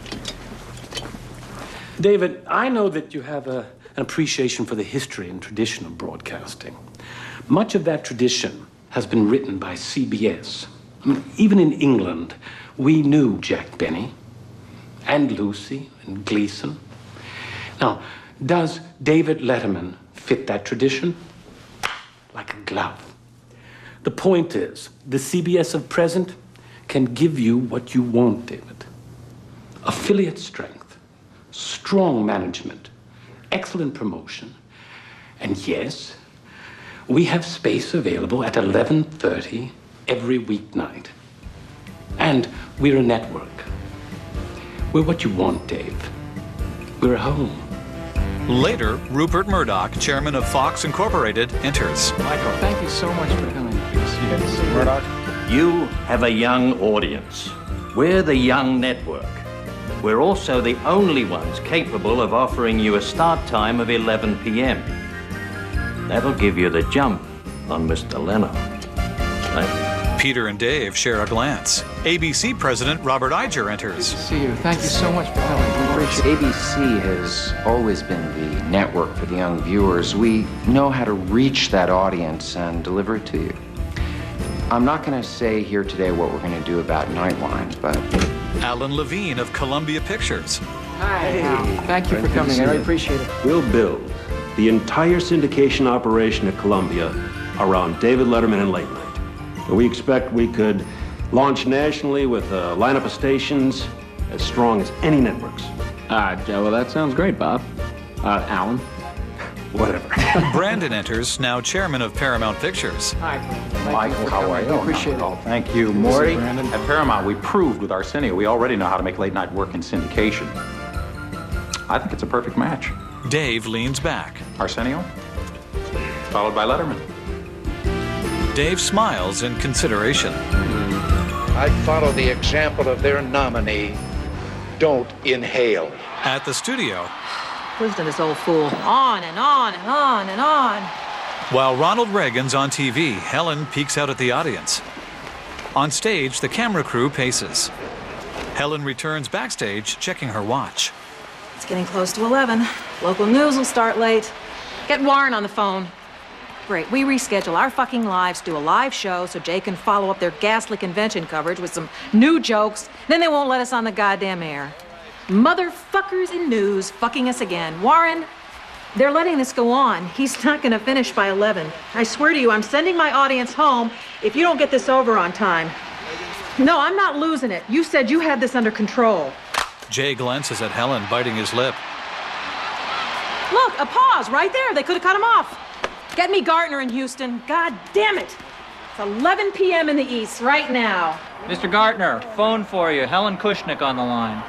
David, I know that you have an appreciation for the history and tradition of broadcasting. Much of that tradition has been written by CBS. I mean, even in England, we knew Jack Benny and Lucy and Gleason. Now, does David Letterman fit that tradition? Like a glove. The point is, the CBS of present can give you what you want, David. Affiliate strength, strong management, excellent promotion, and yes, we have space available at 11:30 every weeknight. And we're a network. We're what you want, Dave. We're a home. Later, Rupert Murdoch, chairman of Fox Incorporated, enters. Michael, thank you so much for coming. Murdoch. You have a young audience. We're the young network. We're also the only ones capable of offering you a start time of 11 p.m. That'll give you the jump on Mr. Leno. Peter and Dave share a glance. ABC president Robert Iger enters. See you. Thank you so much for coming. We appreciate it. ABC has always been the network for the young viewers. We know how to reach that audience and deliver it to you. I'm not going to say here today what we're going to do about Nightline, but... Alan Levine of Columbia Pictures. Hi. Thank you for coming. I really appreciate it. We'll build the entire syndication operation at Columbia around David Letterman and Late Night. And we expect we could launch nationally with a lineup of stations as strong as any networks. Well, that sounds great, Bob. Alan? Whatever. Brandon enters, now chairman of Paramount Pictures. Hi. Michael, how are you? Appreciate it. Oh, thank you, Morty. At Paramount, we proved with Arsenio we already know how to make late night work in syndication. I think it's a perfect match. Dave leans back. Arsenio, followed by Letterman. Dave smiles in consideration. I'd follow the example of their nominee. Don't inhale. At the studio. Listen to this old fool. On and on and on and on. While Ronald Reagan's on TV, Helen peeks out at the audience. On stage, the camera crew paces. Helen returns backstage, checking her watch. It's getting close to 11. Local news will start late. Get Warren on the phone. Great, we reschedule our fucking lives, do a live show so Jay can follow up their ghastly convention coverage with some new jokes. Then they won't let us on the goddamn air. Motherfuckers in news fucking us again. Warren, they're letting this go on. He's not gonna finish by 11. I swear to you, I'm sending my audience home if you don't get this over on time. No, I'm not losing it. You said you had this under control. Jay glances at Helen, biting his lip. Look, a pause right there. They could have cut him off. Get me Gartner in Houston. God damn it. It's 11 p.m. in the East right now. Mr. Gartner, phone for you. Helen Kushnick on the line.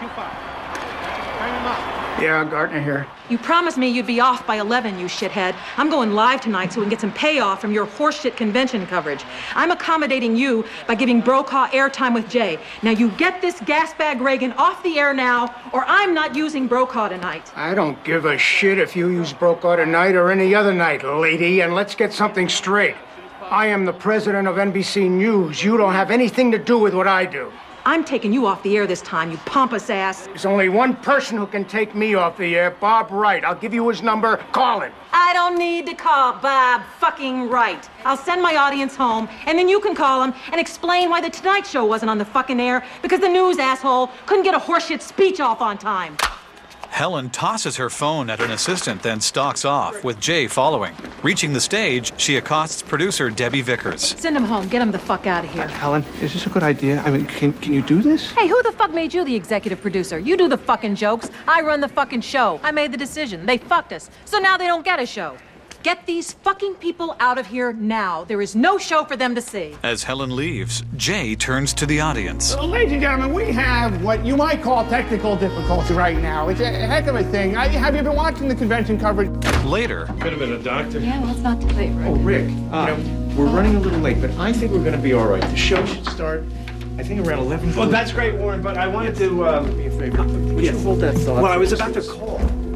Yeah, Gartner here. You promised me you'd be off by 11, you shithead. I'm going live tonight so we can get some payoff from your horseshit convention coverage. I'm accommodating you by giving Brokaw airtime with Jay. Now you get this gasbag Reagan off the air now, or I'm not using Brokaw tonight. I don't give a shit if you use Brokaw tonight or any other night, lady, and let's get something straight. I am the president of NBC News. You don't have anything to do with what I do. I'm taking you off the air this time, you pompous ass. There's only one person who can take me off the air, Bob Wright. I'll give you his number. Call him. I don't need to call Bob fucking Wright. I'll send my audience home, and then you can call him and explain why The Tonight Show wasn't on the fucking air because the news asshole couldn't get a horseshit speech off on time. Helen tosses her phone at an assistant, then stalks off, with Jay following. Reaching the stage, she accosts producer Debbie Vickers. Send him home. Get him the fuck out of here. Helen, is this a good idea? I mean, can you do this? Hey, who the fuck made you the executive producer? You do the fucking jokes. I run the fucking show. I made the decision. They fucked us. So now they don't get a show. Get these fucking people out of here now. There is no show for them to see. As Helen leaves, Jay turns to the audience. Well, ladies and gentlemen, we have what you might call technical difficulty right now. It's a heck of a thing. Have you been watching the convention coverage? Later. Could have been a doctor. Yeah, well, it's not too late, right? Oh, Rick, we're running a little late, but I think we're going to be all right. The show should start, I think, around 11. Well, that's great, Warren, but I wanted to... Do me a favor. Would you hold that thought? Well, I was about to call.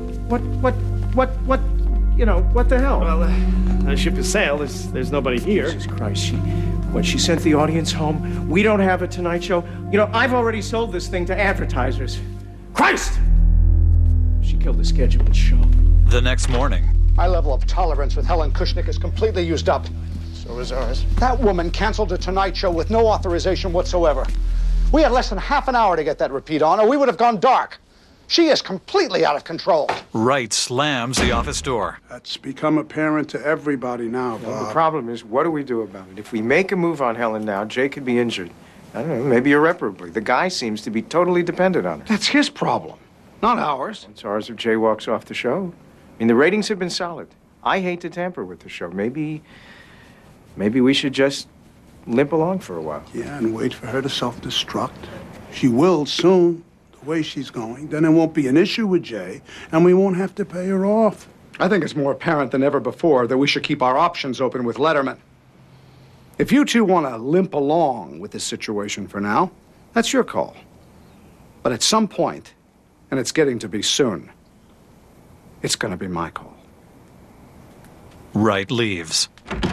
What the hell? Well, the ship has sailed. There's nobody here. Jesus Christ, she sent the audience home. We don't have a Tonight Show. I've already sold this thing to advertisers. Christ! She killed the scheduled show. The next morning. My level of tolerance with Helen Kushnick is completely used up. So is ours. That woman canceled the Tonight Show with no authorization whatsoever. We had less than half an hour to get that repeat on, or we would have gone dark. She is completely out of control. Wright slams the office door. That's become apparent to everybody now, Bob. The problem is, what do we do about it? If we make a move on Helen now, Jay could be injured. I don't know, maybe irreparably. The guy seems to be totally dependent on her. That's his problem, not ours. It's ours if Jay walks off the show. I mean, the ratings have been solid. I hate to tamper with the show. Maybe we should just limp along for a while. Yeah, and wait for her to self-destruct. She will soon. Way she's going, then it won't be an issue with Jay, and we won't have to pay her off. I think it's more apparent than ever before that we should keep our options open with Letterman. If you two want to limp along with this situation for now, that's your call. But at some point, and it's getting to be soon, it's going to be my call. Wright leaves.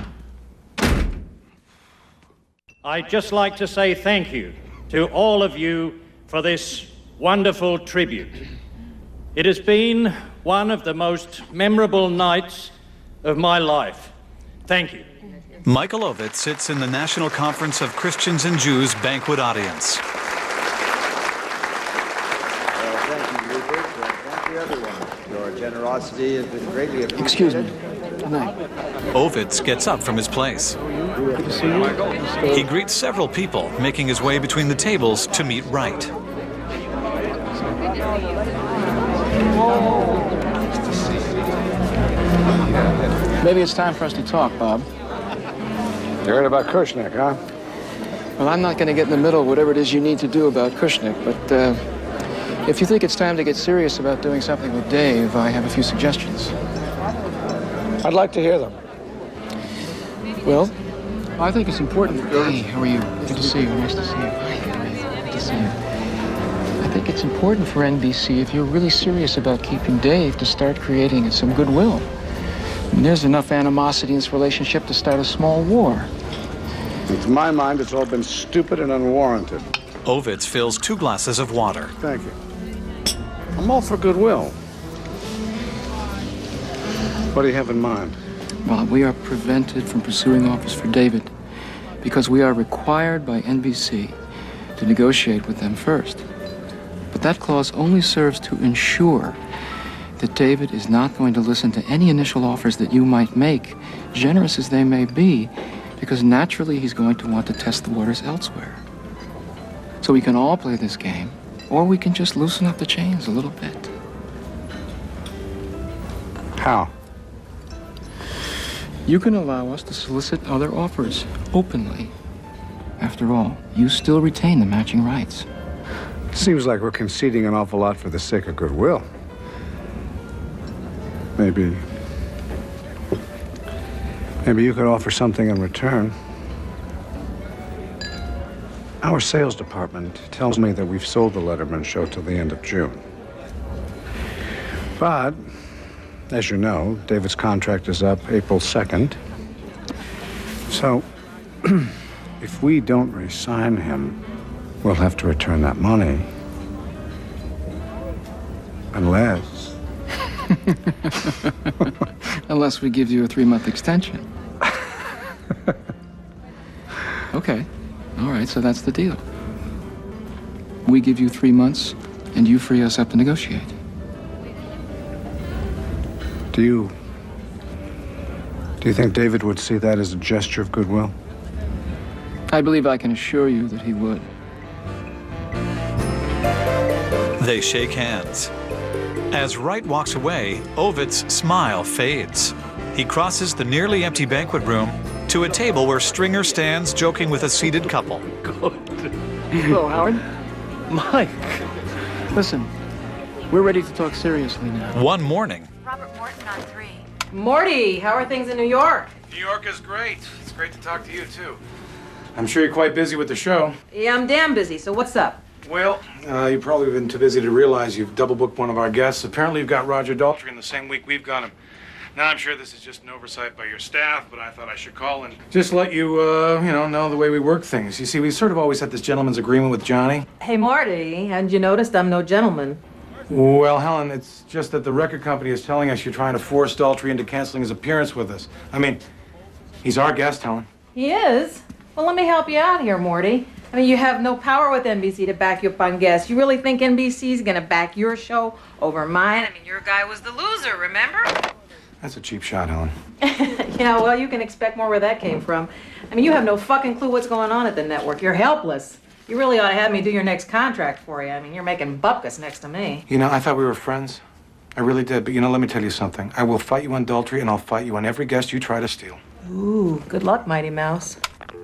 I'd just like to say thank you to all of you for this wonderful tribute. It has been one of the most memorable nights of my life. Thank you. Michael Ovitz sits in the National Conference of Christians and Jews banquet audience. Thank you, Rupert. Thank you, everyone. Your generosity has been greatly appreciated. Excuse me. Good night. Ovitz gets up from his place. Good to see you. He greets several people, making his way between the tables to meet Wright. Maybe it's time for us to talk, Bob. You heard about Kushnick, huh? Well, I'm not going to get in the middle of whatever it is you need to do about Kushnick, but if you think it's time to get serious about doing something with Dave, I have a few suggestions. I'd like to hear them. Well, I think it's important. Hey, how are you? Good to see you. Nice to see you. Good to see you. I think it's important for NBC, if you're really serious about keeping Dave, to start creating some goodwill. I mean, there's enough animosity in this relationship to start a small war. To my mind, it's all been stupid and unwarranted. Ovitz fills 2 glasses of water. Thank you. I'm all for goodwill. What do you have in mind? Well, we are prevented from pursuing offers for David because we are required by NBC to negotiate with them first. But that clause only serves to ensure that David is not going to listen to any initial offers that you might make, generous as they may be, because naturally he's going to want to test the waters elsewhere. So we can all play this game, or we can just loosen up the chains a little bit. How? You can allow us to solicit other offers openly. After all, you still retain the matching rights. Seems like we're conceding an awful lot for the sake of goodwill. Maybe you could offer something in return. Our sales department tells me that we've sold the Letterman show till the end of June. But, as you know, David's contract is up April 2nd. So, if we don't re-sign him, we'll have to return that money. Unless... Unless we give you a 3-month extension. Okay. All right, so that's the deal. We give you 3 months, and you free us up to negotiate. Do you think David would see that as a gesture of goodwill? I believe I can assure you that he would. They shake hands. As Wright walks away, Ovitz' smile fades. He crosses the nearly empty banquet room to a table where Stringer stands joking with a seated couple. Good. Hello, Howard. Mike. Listen, we're ready to talk seriously now. One morning, Robert Morton on 3. Morty, how are things in New York? New York is great. It's great to talk to you, too. I'm sure you're quite busy with the show. Yeah, I'm damn busy, so what's up? Well, you've probably been too busy to realize you've double-booked one of our guests. Apparently you've got Roger Daltrey in the same week we've got him. Now, I'm sure this is just an oversight by your staff, but I thought I should call and just let you, know the way we work things. You see, we sort of always had this gentleman's agreement with Johnny. Hey, Morty, hadn't you noticed I'm no gentleman? Well, Helen, it's just that the record company is telling us you're trying to force Daltrey into canceling his appearance with us. I mean, he's our guest, Helen. He is? Well, let me help you out here, Morty. I mean, you have no power with NBC to back you up on guests. You really think NBC's gonna back your show over mine? I mean, your guy was the loser, remember? That's a cheap shot, Helen. Yeah, well, you can expect more where that came from. I mean, you have no fucking clue what's going on at the network. You're helpless. You really ought to have me do your next contract for you. I mean, you're making bupkis next to me. You know, I thought we were friends. I really did. But, let me tell you something. I will fight you on Daltrey, and I'll fight you on every guest you try to steal. Ooh, good luck, Mighty Mouse.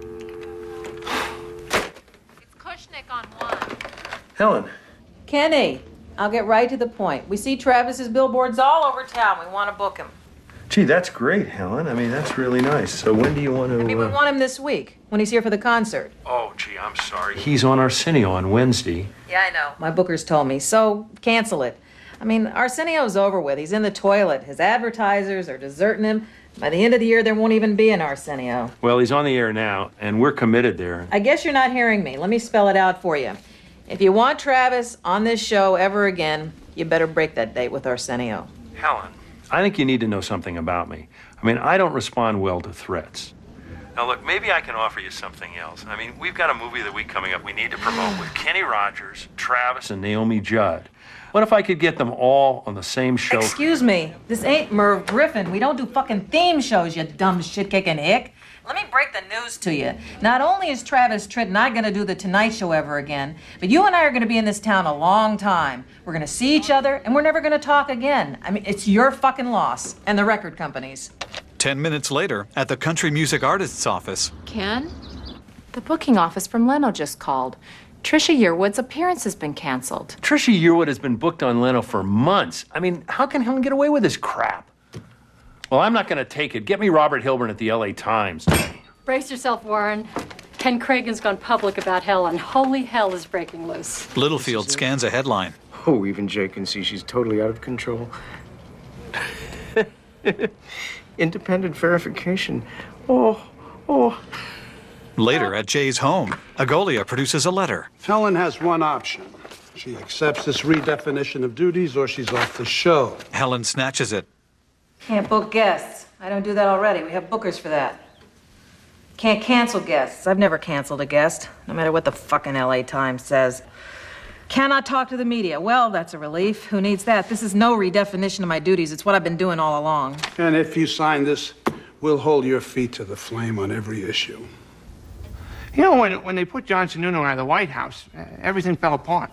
Helen. Kenny, I'll get right to the point. We see Travis's billboards all over town. We want to book him. Gee, that's great, Helen. I mean, that's really nice. So when do you want to... I mean, we want him this week, when he's here for the concert. Oh, gee, I'm sorry. He's on Arsenio on Wednesday. Yeah, I know. My bookers told me, so cancel it. I mean, Arsenio's over with. He's in the toilet. His advertisers are deserting him. By the end of the year, there won't even be an Arsenio. Well, he's on the air now, and we're committed there. I guess you're not hearing me. Let me spell it out for you. If you want Travis on this show ever again, you better break that date with Arsenio. Helen, I think you need to know something about me. I mean, I don't respond well to threats. Now, look, maybe I can offer you something else. I mean, we've got a movie of the week coming up we need to promote with Kenny Rogers, Travis, and Naomi Judd. What if I could get them all on the same show? Excuse me, this ain't Merv Griffin. We don't do fucking theme shows, you dumb shit-kicking hick. Let me break the news to you. Not only is Travis Tritt not going to do The Tonight Show ever again, but you and I are going to be in this town a long time. We're going to see each other, and we're never going to talk again. I mean, it's your fucking loss, and the record company's. 10 minutes later, at the country music artist's office. Ken? The booking office from Leno just called. Trisha Yearwood's appearance has been canceled. Trisha Yearwood has been booked on Leno for months. I mean, how can Helen get away with this crap? Well, I'm not going to take it. Get me Robert Hilburn at the LA Times. Brace yourself, Warren. Ken Cragen's gone public about Helen. Holy hell is breaking loose. Littlefield scans a headline. Oh, even Jay can see she's totally out of control. Independent verification. Oh. Later, at Jay's home, Agolia produces a letter. Helen has one option. She accepts this redefinition of duties, or she's off the show. Helen snatches it. Can't book guests. I don't do that already. We have bookers for that. Can't cancel guests. I've never canceled a guest, no matter what the fucking LA Times says. Cannot talk to the media. Well, that's a relief. Who needs that? This is no redefinition of my duties. It's what I've been doing all along. And if you sign this, we'll hold your feet to the flame on every issue. You know, when they put John Sununu out of the White House, everything fell apart.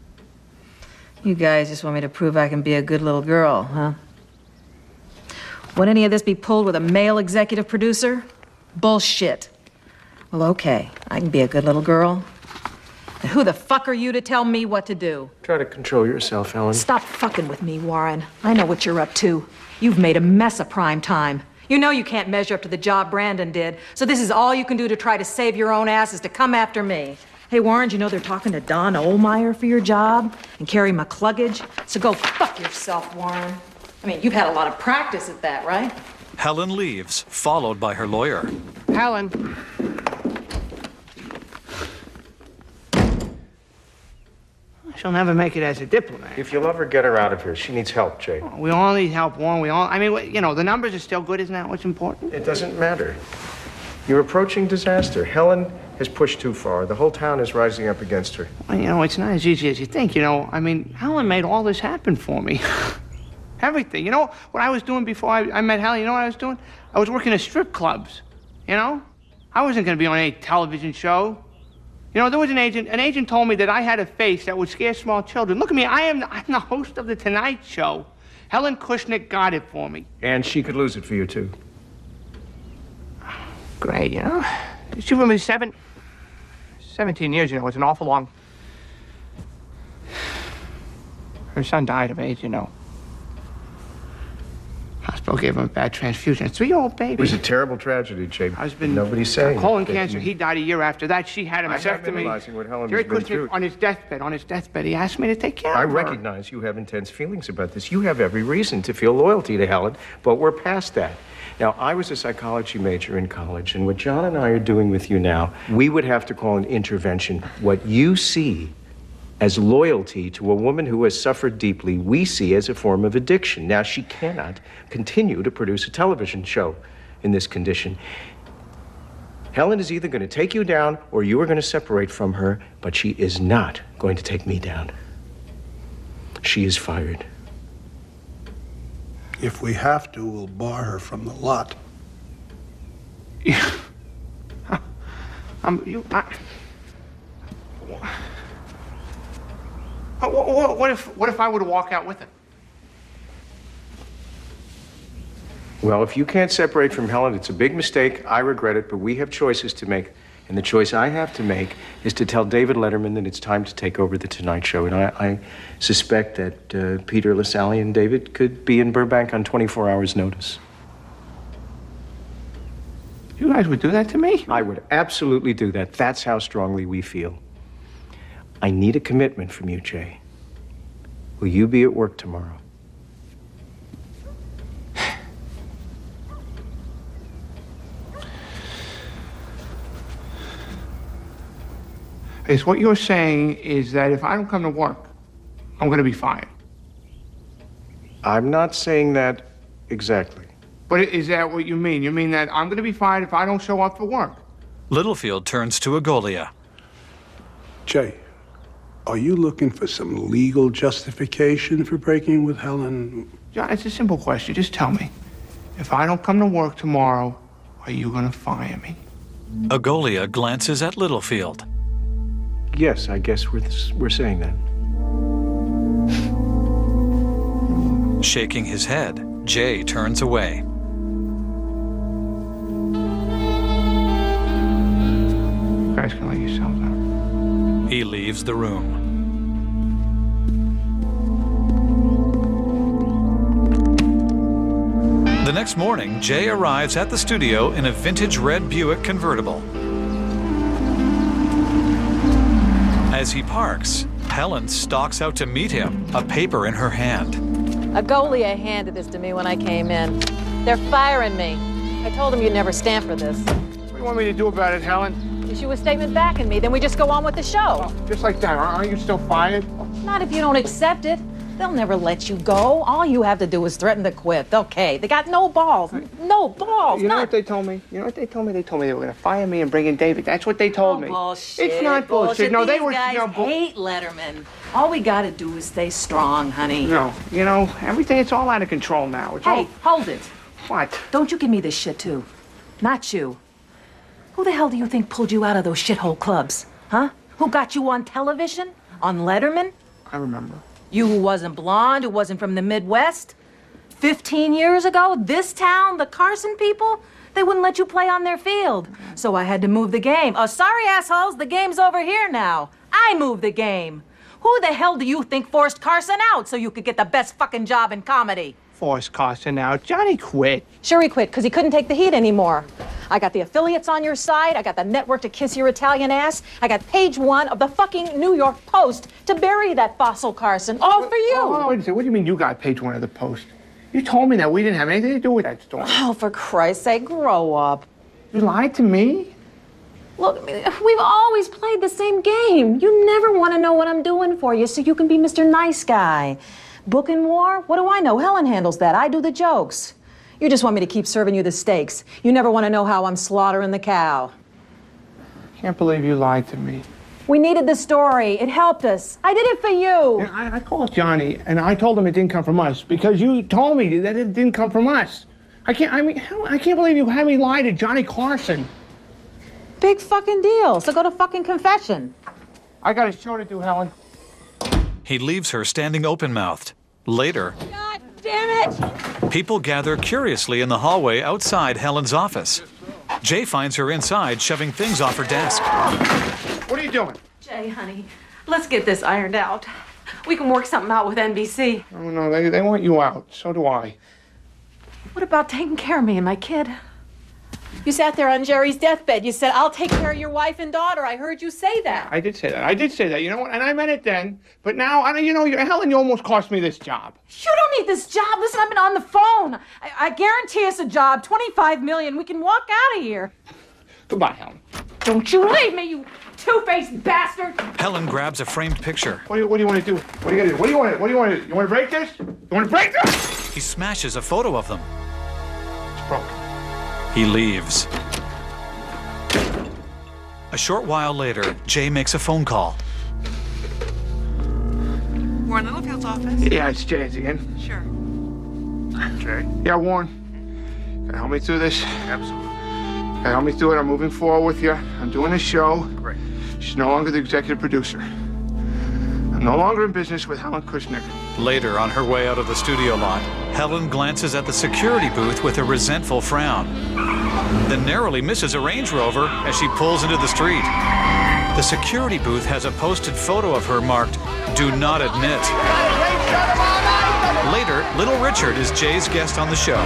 You guys just want me to prove I can be a good little girl, huh? Would any of this be pulled with a male executive producer? Bullshit. Well, okay. I can be a good little girl. And who the fuck are you to tell me what to do? Try to control yourself, Helen. Stop fucking with me, Warren. I know what you're up to. You've made a mess of prime time. You know you can't measure up to the job Brandon did, so this is all you can do to try to save your own ass is to come after me. Hey, Warren, you know they're talking to Don Ohlmeyer for your job and Carrie McCluggage? So go fuck yourself, Warren. I mean, you've had a lot of practice at that, right? Helen leaves, followed by her lawyer. Helen. She'll never make it as a diplomat. If you'll ever get her out of here, she needs help, Jay. We all need help, Warren. I mean, you know, the numbers are still good. Isn't that what's important? It doesn't matter. You're approaching disaster. Helen has pushed too far. The whole town is rising up against her. Well, you know, it's not as easy as you think, you know. I mean, Helen made all this happen for me. Everything. You know what I was doing before I met Helen? You know what I was doing? I was working at strip clubs, you know? I wasn't going to be on any television show. You know, there was an agent told me that I had a face that would scare small children. Look at me, I'm the host of The Tonight Show. Helen Kushnick got it for me. And she could lose it for you, too. Great, you know? She was with me 17 years, you know, it's an awful long... Her son died of AIDS, you know. Hospital gave him a bad transfusion. A 3-year-old baby. It was a terrible tragedy, Jay. Husband. Nobody's saying. Colon cancer. He died a year after that. She had a mastectomy. I'm realizing what Helen Jerry has been Kushnick through. on his deathbed, he asked me to take care of her. I recognize you have intense feelings about this. You have every reason to feel loyalty to Helen, but we're past that. Now, I was a psychology major in college, and what John and I are doing with you now, we would have to call an intervention. What you see as loyalty to a woman who has suffered deeply, we see as a form of addiction. Now, she cannot continue to produce a television show in this condition. Helen is either going to take you down or you are going to separate from her, but she is not going to take me down. She is fired. If we have to, we'll bar her from the lot. What if I were to walk out with him? Well, if you can't separate from Helen, it's a big mistake. I regret it, but we have choices to make. And the choice I have to make is to tell David Letterman that it's time to take over The Tonight Show. And I suspect that Peter LaSalle and David could be in Burbank on 24 hours' notice. You guys would do that to me? I would absolutely do that. That's how strongly we feel. I need a commitment from you, Jay. Will you be at work tomorrow? Is what you're saying is that if I don't come to work, I'm going to be fired? I'm not saying that exactly. But is that what you mean? You mean that I'm going to be fired if I don't show up for work? Littlefield turns to Agolia. Jay, are you looking for some legal justification for breaking with Helen? John, it's a simple question. Just tell me. If I don't come to work tomorrow, are you going to fire me? Agolia glances at Littlefield. Yes, I guess we're saying that. Shaking his head, Jay turns away. You guys can let yourselves out. He leaves the room. The next morning, Jay arrives at the studio in a vintage red Buick convertible. As he parks, Helen stalks out to meet him, a paper in her hand. Agolia handed this to me when I came in. They're firing me. I told them you'd never stand for this. What do you want me to do about it, Helen? Issue a statement backing me, then we just go on with the show. Oh, just like that. Aren't you still fired? Not if you don't accept it. They'll never let you go. All you have to do is threaten to quit. Okay, they got no balls. No balls. You know what they told me? You know what they told me? They told me they were going to fire me and bring in David. That's what they told me. Bullshit. It's not bullshit. No, they were. These guys hate Letterman. All we got to do is stay strong, honey. No, you know, everything, it's all out of control now. It's hey, hold it. What? Don't you give me this shit, too. Not you. Who the hell do you think pulled you out of those shithole clubs? Huh? Who got you on television? On Letterman? I remember. You who wasn't blonde, who wasn't from the Midwest? 15 years ago, this town, the Carson people, they wouldn't let you play on their field. So I had to move the game. Oh, sorry, assholes, the game's over here now. I moved the game. Who the hell do you think forced Carson out so you could get the best fucking job in comedy? Forced Carson out. Johnny quit. Sure he quit, because he couldn't take the heat anymore. I got the affiliates on your side. I got the network to kiss your Italian ass. I got page 1 of the fucking New York Post to bury that fossil Carson. All for you. Oh, wait a second. What do you mean you got page 1 of the Post? You told me that we didn't have anything to do with that story. Oh, for Christ's sake, grow up. You lied to me? Look, we've always played the same game. You never want to know what I'm doing for you so you can be Mr. Nice Guy. Book and war? What do I know? Helen handles that. I do the jokes. You just want me to keep serving you the steaks. You never want to know how I'm slaughtering the cow. Can't believe you lied to me. We needed the story. It helped us. I did it for you. Yeah, I called Johnny, and I told him it didn't come from us because you told me that it didn't come from us. I can't believe you had me lie to Johnny Carson. Big fucking deal. So go to fucking confession. I got a show to do, Helen. He leaves her standing open-mouthed. Later, God damn it! people gather curiously in the hallway outside Helen's office. Jay finds her inside, shoving things off her desk. What are you doing? Jay, honey, let's get this ironed out. We can work something out with NBC. Oh, no, they want you out. So do I. What about taking care of me and my kid? You sat there on Jerry's deathbed. You said, I'll take care of your wife and daughter. I heard you say that. I did say that. You know what? And I meant it then. But now, Helen, you almost cost me this job. You don't need this job. Listen, I've been on the phone. I guarantee us a job, $25 million. We can walk out of here. Goodbye, Helen. Don't you leave me, you two-faced bastard. Helen grabs a framed picture. What do you want to do? What are you going to do? What do you want to do? You want to break this? You want to break this? He smashes a photo of them. It's broken. He leaves. A short while later, Jay makes a phone call. Warren Littlefield's office? Yeah, it's Jay again. Sure. Jay? Yeah, Warren. Can you help me through this? Absolutely. Can you help me through it? I'm moving forward with you. I'm doing a show. Great. She's no longer the executive producer. I'm no longer in business with Helen Kushnick. Later, on her way out of the studio lot, Helen glances at the security booth with a resentful frown, then narrowly misses a Range Rover as she pulls into the street. The security booth has a posted photo of her marked, "Do not admit." Later, Little Richard is Jay's guest on the show.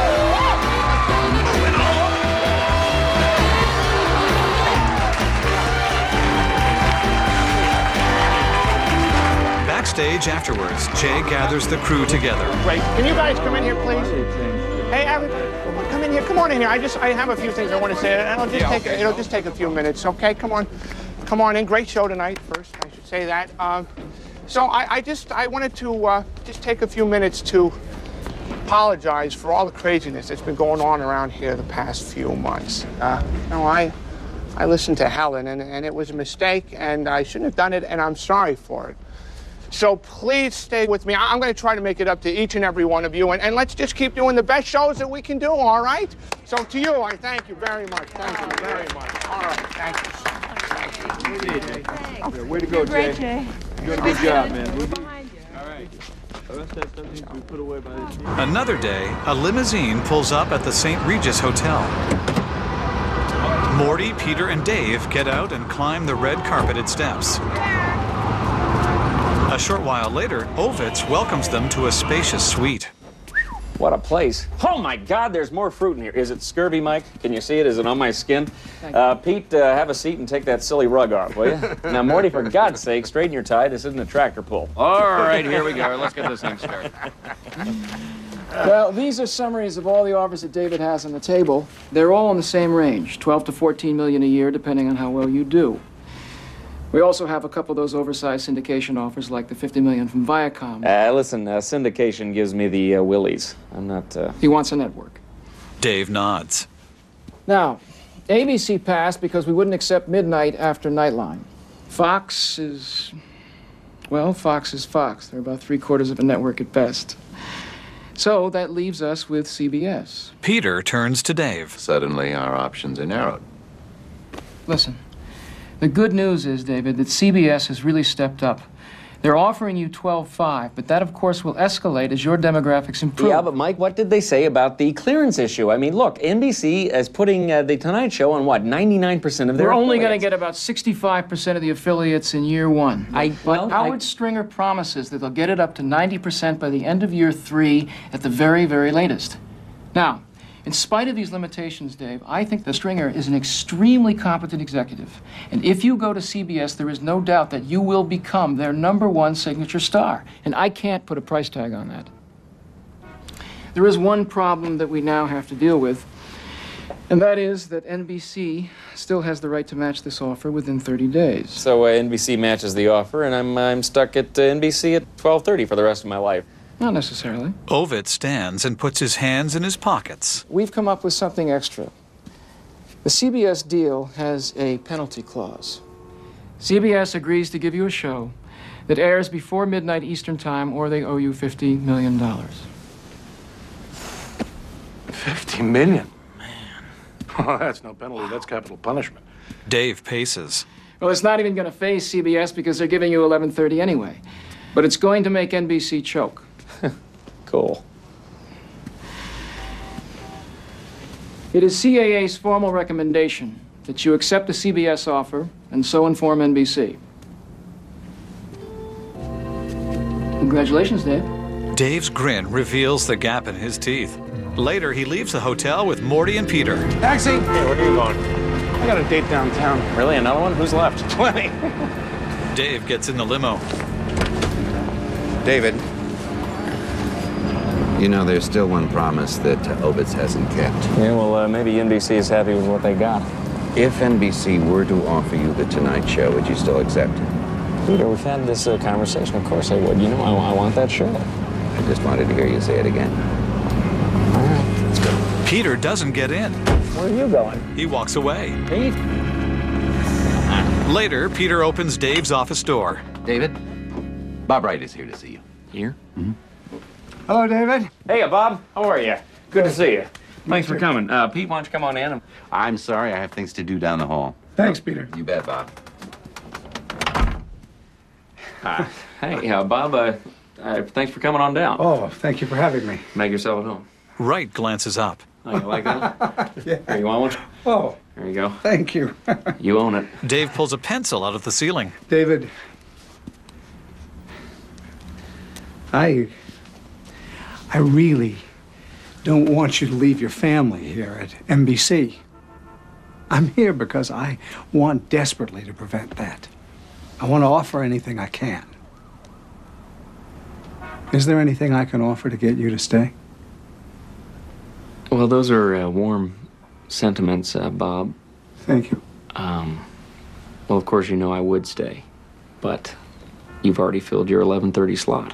Backstage afterwards, Jay gathers the crew together. Great. Can you guys come in here, please? Hey, everybody, come in here. Come on in here. I have a few things I want to say. It'll just take a few minutes. Okay, come on in. Great show tonight. First, I should say that. So I wanted to just take a few minutes to apologize for all the craziness that's been going on around here the past few months. I listened to Helen, and it was a mistake, and I shouldn't have done it, and I'm sorry for it. So please stay with me. I'm going to try to make it up to each and every one of you, and let's just keep doing the best shows that we can do, all right? So to you, I thank you very much. Thank you very much. All right, thank you. Thanks. Way to go, Great, Jay. You're doing a good job, man. All right. The rest of that stuff needs to be put away by this team. Another day, a limousine pulls up at the St. Regis Hotel. Morty, Peter, and Dave get out and climb the red carpeted steps. A short while later, Ovitz welcomes them to a spacious suite. What a place. Oh my God, there's more fruit in here. Is it scurvy, Mike? Can you see it? Is it on my skin? Pete, have a seat and take that silly rug off, will you? Now, Morty, for God's sake, straighten your tie. This isn't a tractor pull. All right, here we go. Let's get this thing started. Well, these are summaries of all the offers that David has on the table. They're all in the same range, 12 to 14 million a year, depending on how well you do. We also have a couple of those oversized syndication offers, like the $50 million from Viacom. Listen, syndication gives me the willies. I'm not... He wants a network. Dave nods. Now, ABC passed because we wouldn't accept midnight after Nightline. Fox is... Well, Fox is Fox. They're about 3/4 of a network at best. So that leaves us with CBS. Peter turns to Dave. Suddenly, our options are narrowed. Listen. The good news is, David, that CBS has really stepped up. They're offering you 12.5, but that, of course, will escalate as your demographics improve. Yeah, but Mike, what did they say about the clearance issue? I mean, look, NBC is putting The Tonight Show on what, 99% of their We're only affiliates. going to get about 65% of the affiliates in year one. But Howard Stringer promises that they'll get it up to 90% by the end of year 3 at the very, very latest. Now, in spite of these limitations, Dave, I think that Stringer is an extremely competent executive. And if you go to CBS, there is no doubt that you will become their #1 signature star. And I can't put a price tag on that. There is one problem that we now have to deal with, and that is that NBC still has the right to match this offer within 30 days. So NBC matches the offer, and I'm stuck at NBC at 12:30 for the rest of my life. Not necessarily. Ovitz stands and puts his hands in his pockets. We've come up with something extra. The CBS deal has a penalty clause. CBS agrees to give you a show that airs before midnight Eastern Time, or they owe you $50 million. $50 million? Man. Oh, that's no penalty. That's capital punishment. Dave paces. Well, it's not even going to phase CBS because they're giving you 11:30 anyway. But it's going to make NBC choke. Cool. It is CAA's formal recommendation that you accept the CBS offer and so inform NBC. Congratulations, Dave. Dave's grin reveals the gap in his teeth. Later, he leaves the hotel with Morty and Peter. Taxi! Hey, where are you going? I got a date downtown. Really? Another one? Who's left? 20. Dave gets in the limo. David, you know there's still one promise that Ovitz hasn't kept. Yeah, well, maybe NBC is happy with what they got. If NBC were to offer you The Tonight Show, would you still accept it? Peter, we've had this conversation. Of course I would. You know, I want that show. I just wanted to hear you say it again. All right, let's go. Peter doesn't get in. Where are you going? He walks away. Pete? Later, Peter opens Dave's office door. David, Bob Wright is here to see you. Here? Mm-hmm. Hello, David. Hey, Bob. How are you? Good to see you. Thanks for coming. Pete, why don't you come on in? I'm sorry, I have things to do down the hall. Thanks, Peter. You bet, Bob. Hey, Bob, thanks for coming on down. Oh, thank you for having me. Make yourself at home. Wright glances up. Oh, you like that? Yeah. Here, you want one? Oh, there you go. thank you. You own it. Dave pulls a pencil out of the ceiling. David, I really don't want you to leave your family here at NBC. I'm here because I want desperately to prevent that. I want to offer anything I can. Is there anything I can offer to get you to stay? Well, those are warm sentiments, Bob. Thank you. Well, of course, you know I would stay, but you've already filled your 11:30 slot.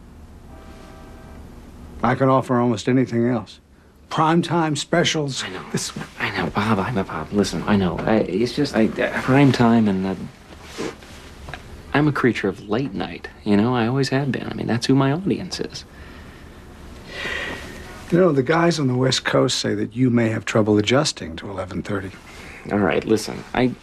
I can offer almost anything else. Primetime specials. I know, Bob. Bob. Listen, I know. It's just prime time, and I'm a creature of late night. You know, I always have been. I mean, that's who my audience is. You know, the guys on the West Coast say that you may have trouble adjusting to 11:30. All right, listen.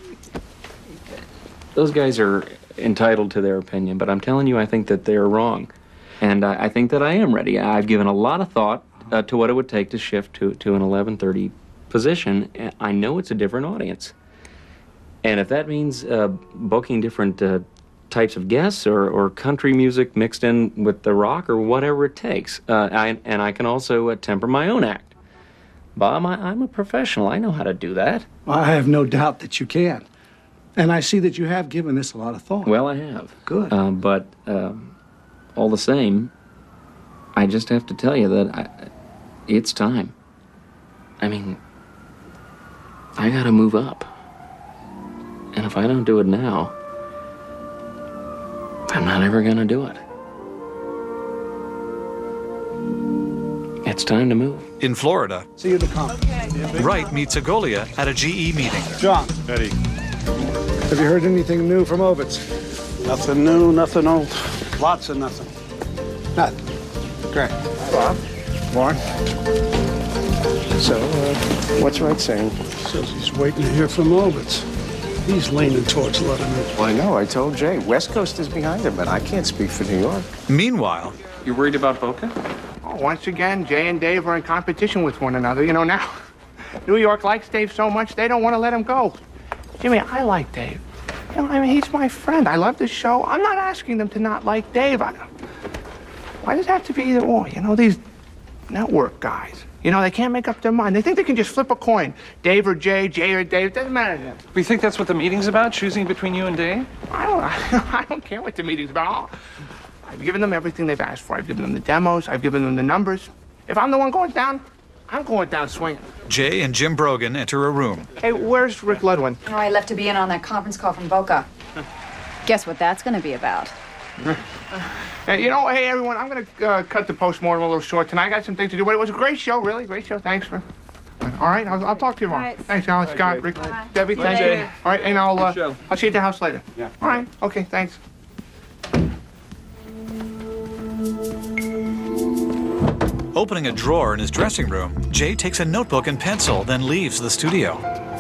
Those guys are entitled to their opinion, but I'm telling you, I think that they're wrong. And I think that I am ready. I've given a lot of thought to what it would take to shift to an 11:30 position. I know it's a different audience. And if that means booking different types of guests or country music mixed in with the rock or whatever it takes, and I can also temper my own act. Bob, I'm a professional. I know how to do that. I have no doubt that you can. And I see that you have given this a lot of thought. Well, I have. Good. But all the same, I just have to tell you that it's time. I mean, I gotta move up. And if I don't do it now, I'm not ever gonna do it. It's time to move. In Florida, See you at the conference. Wright meets Agolia at a GE meeting. John, Eddie. Have you heard anything new from Ovitz? nothing new, nothing old. Lots of nothing. Nothing. Great. Bob? Warren? So, what's Wright saying? Says he's waiting to hear from Ovitz. He's leaning towards Letterman. Well, I know. I told Jay. West Coast is behind him, but I can't speak for New York. Meanwhile... You worried about Boca? Oh, once again, Jay and Dave are in competition with one another. You know, now New York likes Dave so much they don't want to let him go. Jimmy, I like Dave. You know, I mean, he's my friend. I love the show. I'm not asking them to not like Dave. Why does it have to be either or? You know, these network guys. You know, they can't make up their mind. They think they can just flip a coin. Dave or Jay, Jay or Dave. It doesn't matter to them. Do you think that's what the meeting's about, choosing between you and Dave? I don't care what the meeting's about. I've given them everything they've asked for. I've given them the demos. I've given them the numbers. If I'm the one going down, I'm going down swinging. Jay and Jim Brogan enter a room. Hey, where's Rick Ludwin? Oh, I left to be in on that conference call from Boca. Guess what that's going to be about? You know, hey, everyone, I'm going to cut the postmortem a little short tonight. I got some things to do, but it was a great show, really. Great show. Thanks for... All right, I'll talk to you tomorrow. Right. Thanks, Alex, Scott, Rick, Debbie, thank you. All right, and I'll see you at the house later. Yeah. All right, okay, thanks. Opening a drawer in his dressing room, Jay takes a notebook and pencil, then leaves the studio.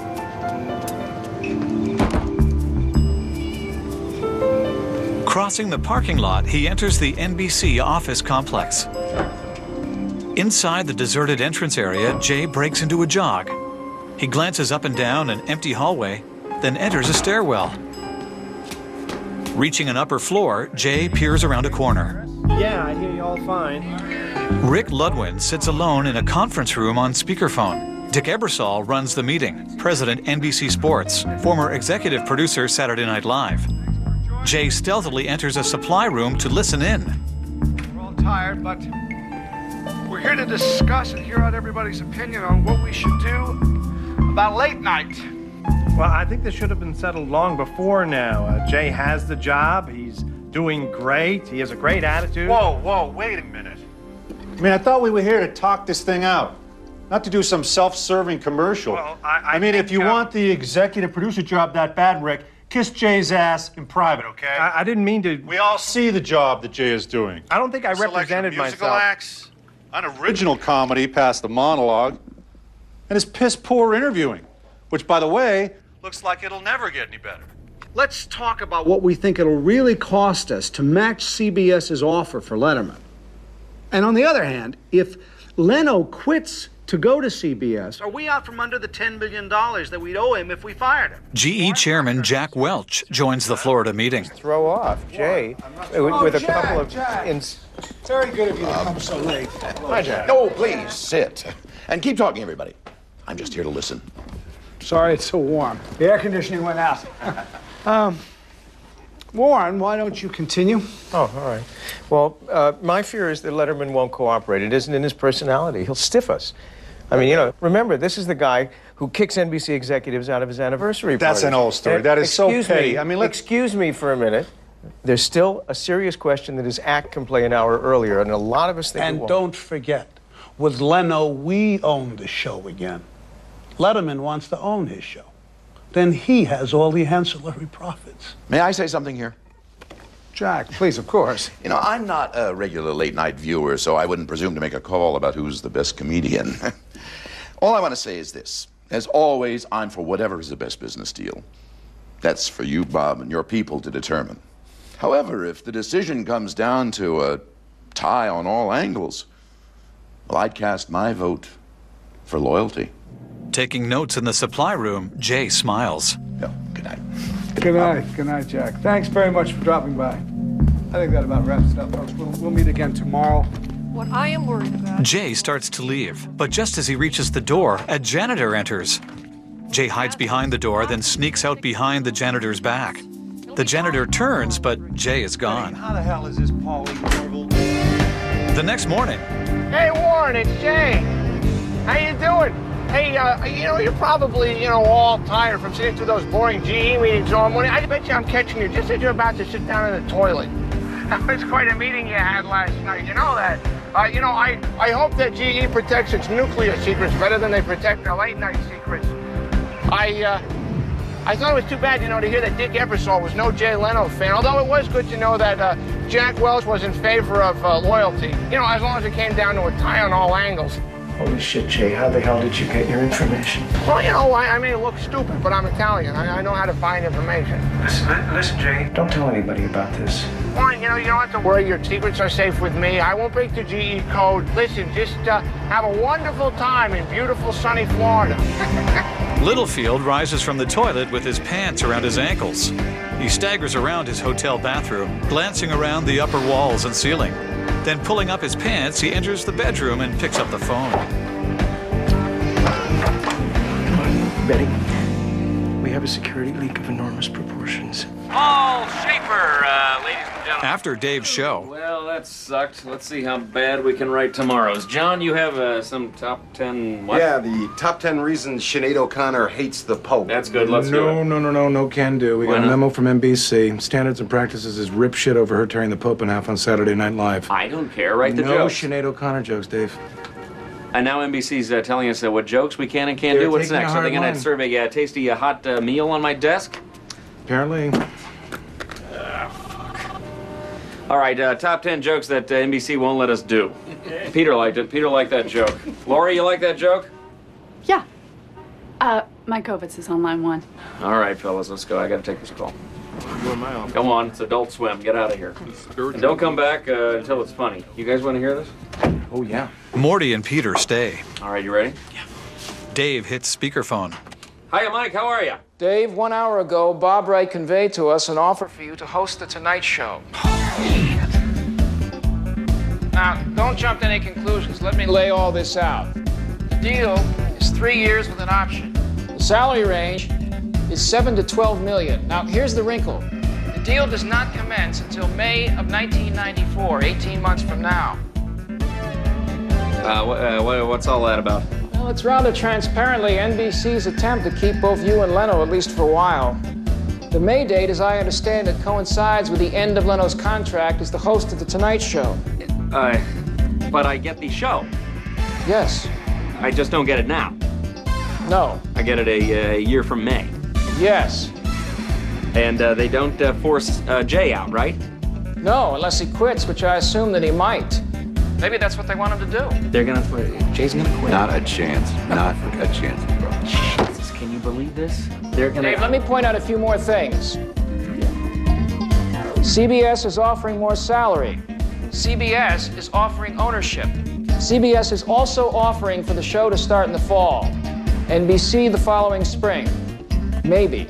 Crossing the parking lot, he enters the NBC office complex. Inside the deserted entrance area, Jay breaks into a jog. He glances up and down an empty hallway, then enters a stairwell. Reaching an upper floor, Jay peers around a corner. Yeah, I hear you all fine. Rick Ludwin sits alone in a conference room on speakerphone. Dick Ebersol runs the meeting, president NBC Sports, former executive producer Saturday Night Live. Jay stealthily enters a supply room to listen in. We're all tired, but we're here to discuss and hear out everybody's opinion on what we should do about late night. Well, I think this should have been settled long before now. Jay has the job. He's doing great. He has a great attitude. Whoa, wait a minute. I mean, I thought we were here to talk this thing out, not to do some self-serving commercial. Well, I mean, if you want the executive producer job that bad, Rick, kiss Jay's ass in private, okay? I didn't mean to... We all see the job that Jay is doing. I don't think I represented musical myself. Acts, an original comedy past the monologue, and his piss-poor interviewing, which, by the way, looks like it'll never get any better. Let's talk about what we think it'll really cost us to match CBS's offer for Letterman. And on the other hand, if Leno quits to go to CBS, are we out from under the $10 million that we'd owe him if we fired him? GE chairman Jack Welch joins the Florida meeting. Throw off Jay with a Jack, couple of... Jack. Very good of you to come so late. Hi, Jack. No, please, sit. And keep talking, everybody. I'm just here to listen. Sorry it's so warm. The air conditioning went out. Warren, why don't you continue? Oh, all right. Well, my fear is that Letterman won't cooperate. It isn't in his personality. He'll stiff us. I mean, you know, remember, this is the guy who kicks NBC executives out of his anniversary party. That's an old story. And that is so petty. I mean, excuse me for a minute. There's still a serious question that his act can play an hour earlier, and a lot of us think And it won't. don't forget, with Leno, we own the show again. Letterman wants to own his show. Then he has all the ancillary profits. May I say something here? Jack, please, of course. You know, I'm not a regular late-night viewer, so I wouldn't presume to make a call about who's the best comedian. All I want to say is this. As always, I'm for whatever is the best business deal. That's for you, Bob, and your people to determine. However, if the decision comes down to a tie on all angles, well, I'd cast my vote for loyalty. Taking notes in the supply room, Jay smiles. Good night. Good night. Good night, Jack. Thanks very much for dropping by. I think that about wraps it up, folks. We'll meet again tomorrow. What I am worried about... Jay starts to leave, but just as he reaches the door, a janitor enters. Jay hides behind the door, then sneaks out behind the janitor's back. The janitor turns, but Jay is gone. How the hell is this Paulie Marvel? The next morning... Hey, Warren, it's Jay. How you doing? Hey, you know, you're probably, all tired from sitting through those boring GE meetings all morning. I bet you I'm catching you just as you're about to sit down in the toilet. That was quite a meeting you had last night. You know that. I hope that GE protects its nuclear secrets better than they protect their late-night secrets. I thought it was too bad, to hear that Dick Ebersol was no Jay Leno fan, although it was good to know that Jack Welch was in favor of loyalty, as long as it came down to a tie on all angles. Holy shit, Jay, how the hell did you get your information? Well, you know, I may look stupid, but I'm Italian. I know how to find information. Listen, Jay, don't tell anybody about this. Well, you know, you don't have to worry. Your secrets are safe with me. I won't break the GE code. Listen, just have a wonderful time in beautiful, sunny Florida. Littlefield rises from the toilet with his pants around his ankles. He staggers around his hotel bathroom, glancing around the upper walls and ceiling. Then, pulling up his pants, he enters the bedroom and picks up the phone. Betty, we have a security leak of enormous proportions. Paul Schaefer, ladies and gentlemen. After Dave's show. Well, that sucked. Let's see how bad we can write tomorrow's. John, you have some top 10 what? Yeah, the top 10 reasons Sinead O'Connor hates the Pope. That's good. Let's do it. No can do. We got a memo from NBC. Standards and Practices is rip shit over her tearing the Pope in half on Saturday Night Live. I don't care. Write the No jokes. Sinead O'Connor jokes, Dave. And now NBC's telling us what jokes we can and can't do. What's next? Are they going to serve a tasty hot meal on my desk? Apparently. All right, top 10 jokes that NBC won't let us do. Peter liked it. Peter liked that joke. Lori, you like that joke? Yeah. Mike Ovitz is on line 1. All right, fellas, let's go. I got to take this call. Come on, it's Adult Swim. Get out of here. And don't come back until it's funny. You guys want to hear this? Oh, yeah. Morty and Peter stay. All right, you ready? Yeah. Dave hits speakerphone. Hiya, Mike. How are you? Dave, 1 hour ago, Bob Wright conveyed to us an offer for you to host The Tonight Show. Now, don't jump to any conclusions. Let me lay all this out. The deal is 3 years with an option. The salary range is 7 to 12 million. Now, here's the wrinkle. The deal does not commence until May of 1994, 18 months from now. What's all that about? Well, it's rather transparently NBC's attempt to keep both you and Leno, at least for a while. The May date, as I understand it, coincides with the end of Leno's contract as the host of The Tonight Show. But I get the show. Yes. I just don't get it now. No. I get it a year from May. Yes. And they don't force Jay out, right? No, unless he quits, which I assume that he might. Maybe that's what they want him to do. They're gonna Jay's gonna quit. Not a chance. Not a chance, bro. Jesus, can you believe this? They're gonna. Dave, let me point out a few more things. CBS is offering more salary. CBS is offering ownership. CBS is also offering for the show to start in the fall. NBC the following spring. Maybe.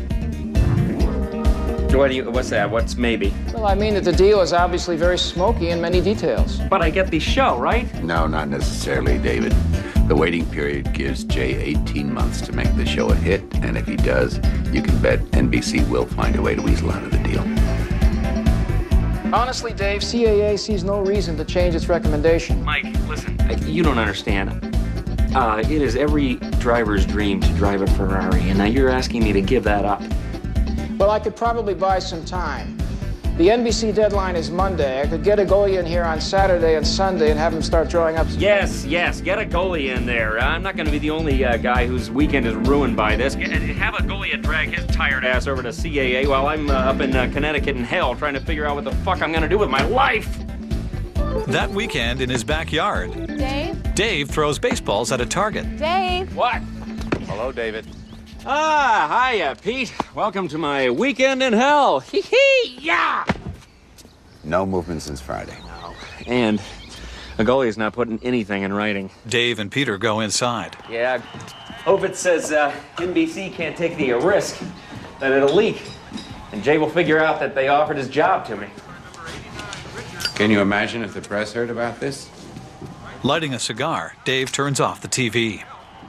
What's that? What's maybe? Well, I mean that the deal is obviously very smoky in many details. But I get the show, right? No, not necessarily, David. The waiting period gives Jay 18 months to make the show a hit, and if he does, you can bet NBC will find a way to weasel out of the deal. Honestly, Dave, CAA sees no reason to change its recommendation. Mike, listen, you don't understand. It is every driver's dream to drive a Ferrari, and now you're asking me to give that up. Well, I could probably buy some time. The NBC deadline is Monday. I could get a goalie in here on Saturday and Sunday and have him start drawing up. Yes, get a goalie in there. I'm not going to be the only guy whose weekend is ruined by this. Have a goalie drag his tired ass over to CAA while I'm up in Connecticut in hell trying to figure out what the fuck I'm going to do with my life. That weekend in his backyard, Dave throws baseballs at a target. Dave. What? Hello, David. Hiya, Pete. Welcome to my weekend in hell. Hee-hee, yeah! No movement since Friday. No. And a goalie is not putting anything in writing. Dave and Peter go inside. Yeah, Ovitz says NBC can't take the risk that it'll leak. And Jay will figure out that they offered his job to me. Can you imagine if the press heard about this? Lighting a cigar, Dave turns off the TV.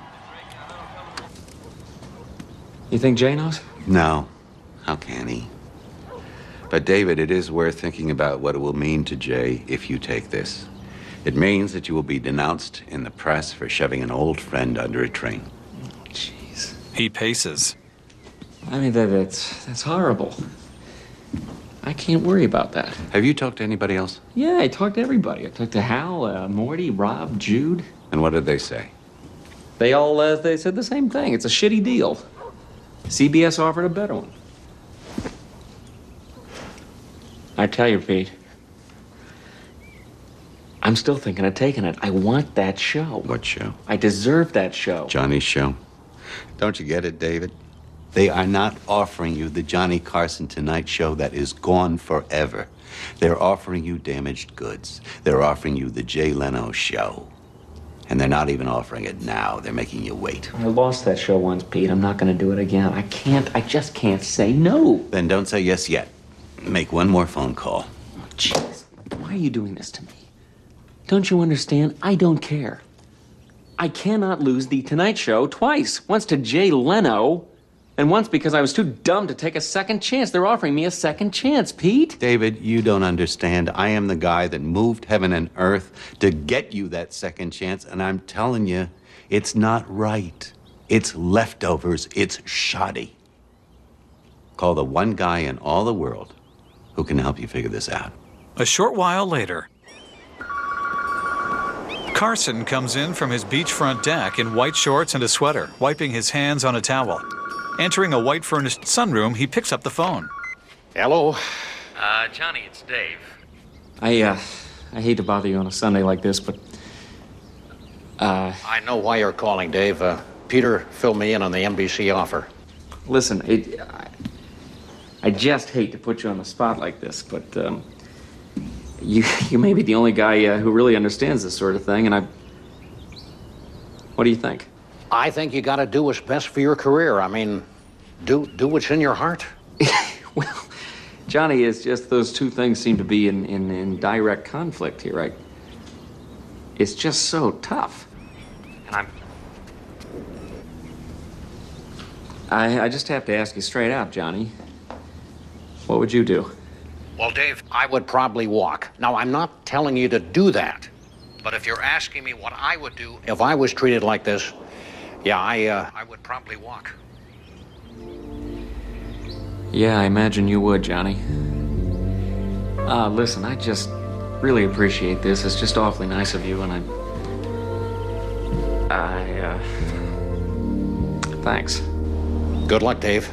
You think Jay knows? No. How can he? But, David, it is worth thinking about what it will mean to Jay if you take this. It means that you will be denounced in the press for shoving an old friend under a train. Jeez. He paces. I mean, that's horrible. I can't worry about that. Have you talked to anybody else? Yeah, I talked to everybody. I talked to Hal, Morty, Rob, Jude. And what did they say? They all they said the same thing. It's a shitty deal. CBS offered a better one. I tell you, Pete, I'm I'm still thinking of taking it. I want that show. What show? I deserve that show. Johnny's show. Don't you get it, David? They are not offering you the Johnny Carson Tonight Show that is gone forever. They're offering you damaged goods. They're offering you the Jay Leno Show. And they're not even offering it now. They're making you wait. I lost that show once, Pete. I'm not going to do it again. I just can't say no. Then don't say yes yet. Make one more phone call. Jeez, why are you doing this to me? Don't you understand? I don't care. I cannot lose the Tonight Show twice. Once to Jay Leno, and once because I was too dumb to take a second chance. They're offering me a second chance, Pete. David, you don't understand. I am the guy that moved heaven and earth to get you that second chance, and I'm telling you, it's not right. It's leftovers. It's shoddy. Call the one guy in all the world who can help you figure this out. A short while later, Carson comes in from his beachfront deck in white shorts and a sweater, wiping his hands on a towel. Entering a white-furnished sunroom, he picks up the phone. Hello? Johnny, it's Dave. I hate to bother you on a Sunday like this, but... I know why you're calling, Dave. Peter filled me in on the NBC offer. Listen, I just hate to put you on the spot like this, but, you may be the only guy who really understands this sort of thing, and What do you think? I think you gotta do what's best for your career. I mean, do what's in your heart. Well, Johnny, it's just those two things seem to be in direct conflict here, right? It's just so tough. And I just have to ask you straight out, Johnny. What would you do? Well, Dave, I would probably walk. Now, I'm not telling you to do that. But if you're asking me what I would do if I was treated like this, yeah, I would probably walk. Yeah, I imagine you would, Johnny. Listen, I just really appreciate this. It's just awfully nice of you, and thanks. Good luck, Dave.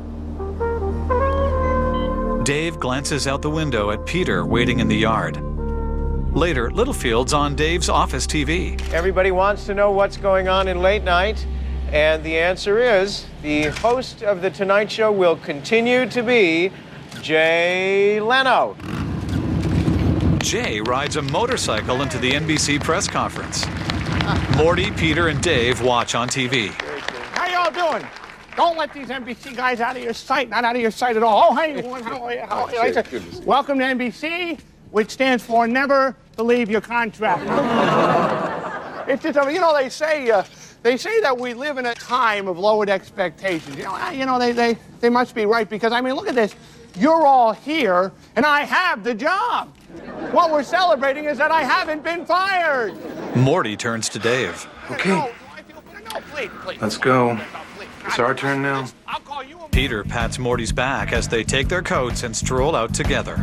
Dave glances out the window at Peter waiting in the yard. Later, Littlefield's on Dave's office TV. Everybody wants to know what's going on in late night, and the answer is the host of The Tonight Show will continue to be Jay Leno. Jay rides a motorcycle into the NBC press conference. Morty, Peter, and Dave watch on TV. How y'all doing? Don't let these NBC guys out of your sight. Not out of your sight at all. Oh, hey, everyone. How are you? How are you? Welcome to NBC, which stands for Never Believe Your Contract. It's just, you know, they say that we live in a time of lowered expectations. They must be right because, I mean, look at this. You're all here, and I have the job. What we're celebrating is that I haven't been fired. Morty turns to Dave. Okay. Let's go. It's our turn now. Peter pats Morty's back as they take their coats and stroll out together.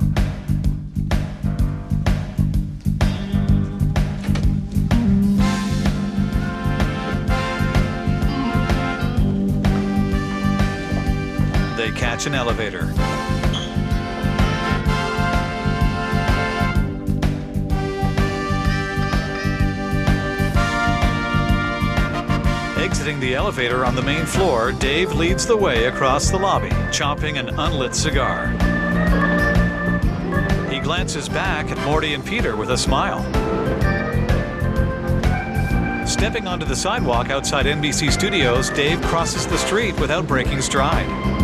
They catch an elevator. Exiting the elevator on the main floor, Dave leads the way across the lobby, chomping an unlit cigar. He glances back at Morty and Peter with a smile. Stepping onto the sidewalk outside NBC Studios, Dave crosses the street without breaking stride.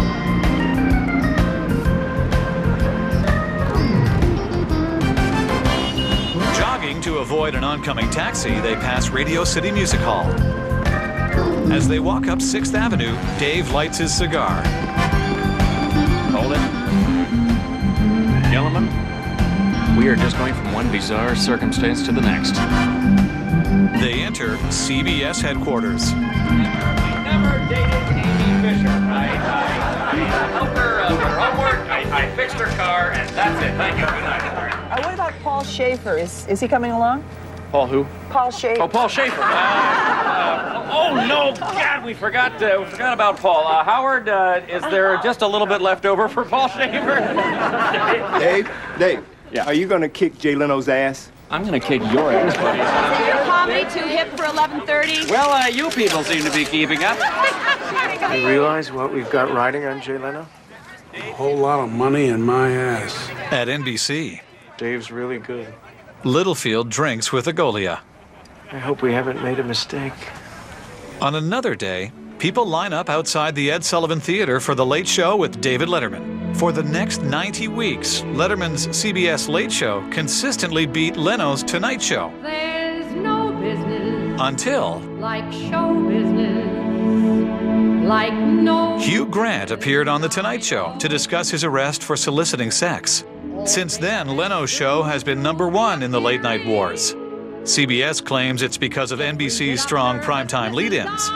Jogging to avoid an oncoming taxi, they pass Radio City Music Hall. As they walk up 6th Avenue, Dave lights his cigar. Hold it. Gentlemen, we are just going from one bizarre circumstance to the next. They enter CBS headquarters. Never dated Amy Fisher. I helped her with her homework, I fixed her car, and that's it. Thank you. Good night. What about Paul Schaefer? Is he coming along? Paul who? Paul Schaefer. Oh, Paul Schaefer. Oh, no, God, we forgot about Paul. Howard, is there just a little bit left over for Paul Schaefer? Dave, yeah. Are you going to kick Jay Leno's ass? I'm gonna kick your ass, buddy. Is your comedy too hip for 11:30? Well, you people seem to be keeping up. You realize what we've got riding on Jay Leno? A whole lot of money in my ass. At NBC, Dave's really good. Littlefield drinks with Agolia. I hope we haven't made a mistake. On another day, people line up outside the Ed Sullivan Theater for The Late Show with David Letterman. For the next 90 weeks, Letterman's CBS Late Show consistently beat Leno's Tonight Show. There's no business Until like show business, like no. Hugh Grant appeared on The Tonight Show to discuss his arrest for soliciting sex. Since then, Leno's show has been #1 in the late-night wars. CBS claims it's because of NBC's strong primetime lead-ins.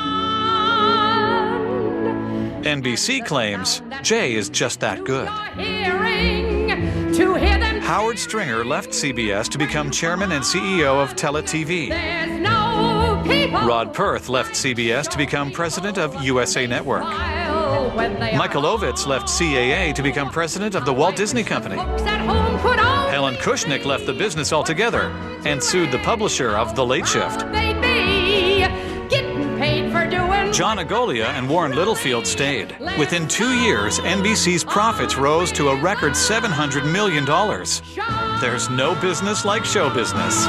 NBC claims Jay is just that good. Howard Stringer left CBS to become chairman and CEO of TeleTV. Rod Perth left CBS to become president of USA Network. Michael Ovitz left CAA to become president of the Walt Disney Company. Helen Kushnick left the business altogether and sued the publisher of The Late Shift. John Agolia and Warren Littlefield stayed. Within 2 years, NBC's profits rose to a record $700 million. There's no business like show business.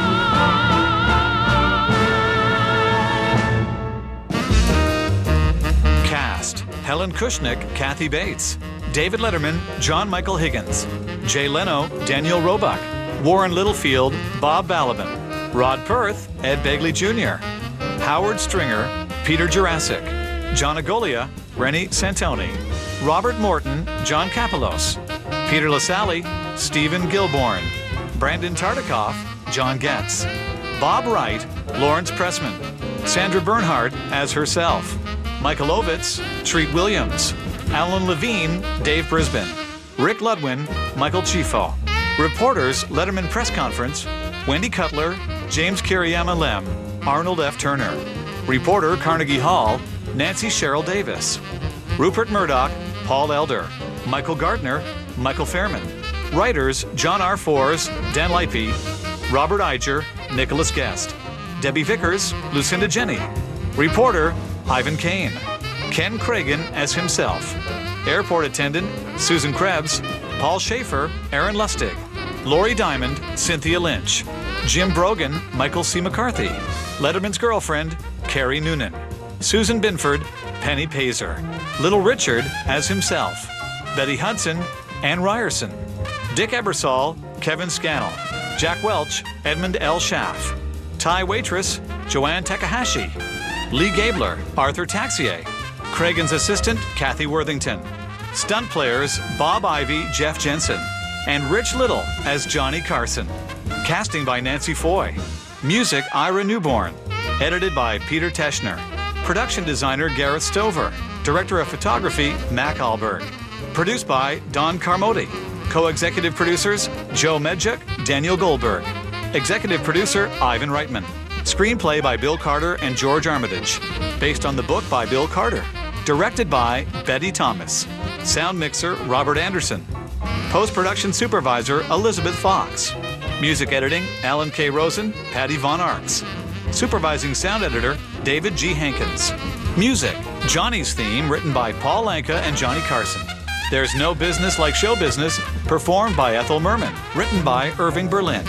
Cast: Helen Kushnick, Kathy Bates. David Letterman, John Michael Higgins. Jay Leno, Daniel Roebuck. Warren Littlefield, Bob Balaban. Rod Perth, Ed Begley Jr. Howard Stringer, Peter Jurassic. John Agolia, Rennie Santoni. Robert Morton, John Kapelos. Peter LaSalle, Stephen Gilborn. Brandon Tartikoff, John Getz. Bob Wright, Lawrence Pressman. Sandra Bernhard as herself. Michael Ovitz, Treat Williams. Alan Levine, Dave Brisbane. Rick Ludwin, Michael Chifo. Reporters, Letterman Press Conference, Wendy Cutler, James Kiriyama Lem, Arnold F. Turner. Reporter, Carnegie Hall, Nancy Cheryl Davis. Rupert Murdoch, Paul Elder. Michael Gardner, Michael Fairman. Writers, John R. Fors, Dan Lipey, Robert Iger, Nicholas Guest. Debbie Vickers, Lucinda Jenny. Reporter, Ivan Kane. Ken Cragen as himself. Airport attendant, Susan Krebs. Paul Schaefer, Aaron Lustig. Lori Diamond, Cynthia Lynch. Jim Brogan, Michael C. McCarthy. Letterman's girlfriend, Carrie Noonan. Susan Binford, Penny Pazer. Little Richard as himself. Betty Hudson, Ann Ryerson. Dick Ebersol, Kevin Scannell. Jack Welch, Edmund L. Schaff. Thai waitress, Joanne Takahashi. Lee Gabler, Arthur Taxier. Cragen's assistant, Kathy Worthington. Stunt players, Bob Ivy, Jeff Jensen. And Rich Little as Johnny Carson. Casting by Nancy Foy. Music, Ira Newborn. Edited by Peter Teschner. Production designer, Gareth Stover. Director of photography, Mac Alberg. Produced by Don Carmody. Co-executive producers, Joe Medjuk, Daniel Goldberg. Executive producer, Ivan Reitman. Screenplay by Bill Carter and George Armitage. Based on the book by Bill Carter. Directed by Betty Thomas. Sound mixer, Robert Anderson. Post-production supervisor, Elizabeth Fox. Music editing, Alan K. Rosen, Patty Von Arx. Supervising sound editor, David G. Hankins. Music, Johnny's theme, written by Paul Anka and Johnny Carson. There's No Business Like Show Business, performed by Ethel Merman, written by Irving Berlin.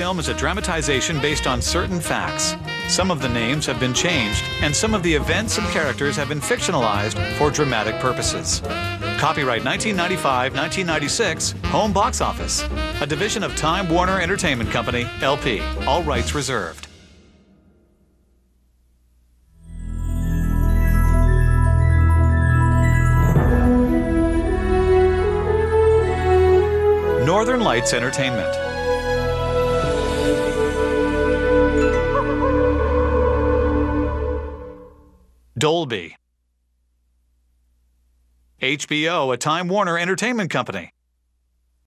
film is a dramatization based on certain facts. Some of the names have been changed, and some of the events and characters have been fictionalized for dramatic purposes. Copyright 1995-1996, Home Box Office, a division of Time Warner Entertainment Company, LP. All rights reserved. Northern Lights Entertainment. Dolby. HBO, a Time Warner Entertainment Company.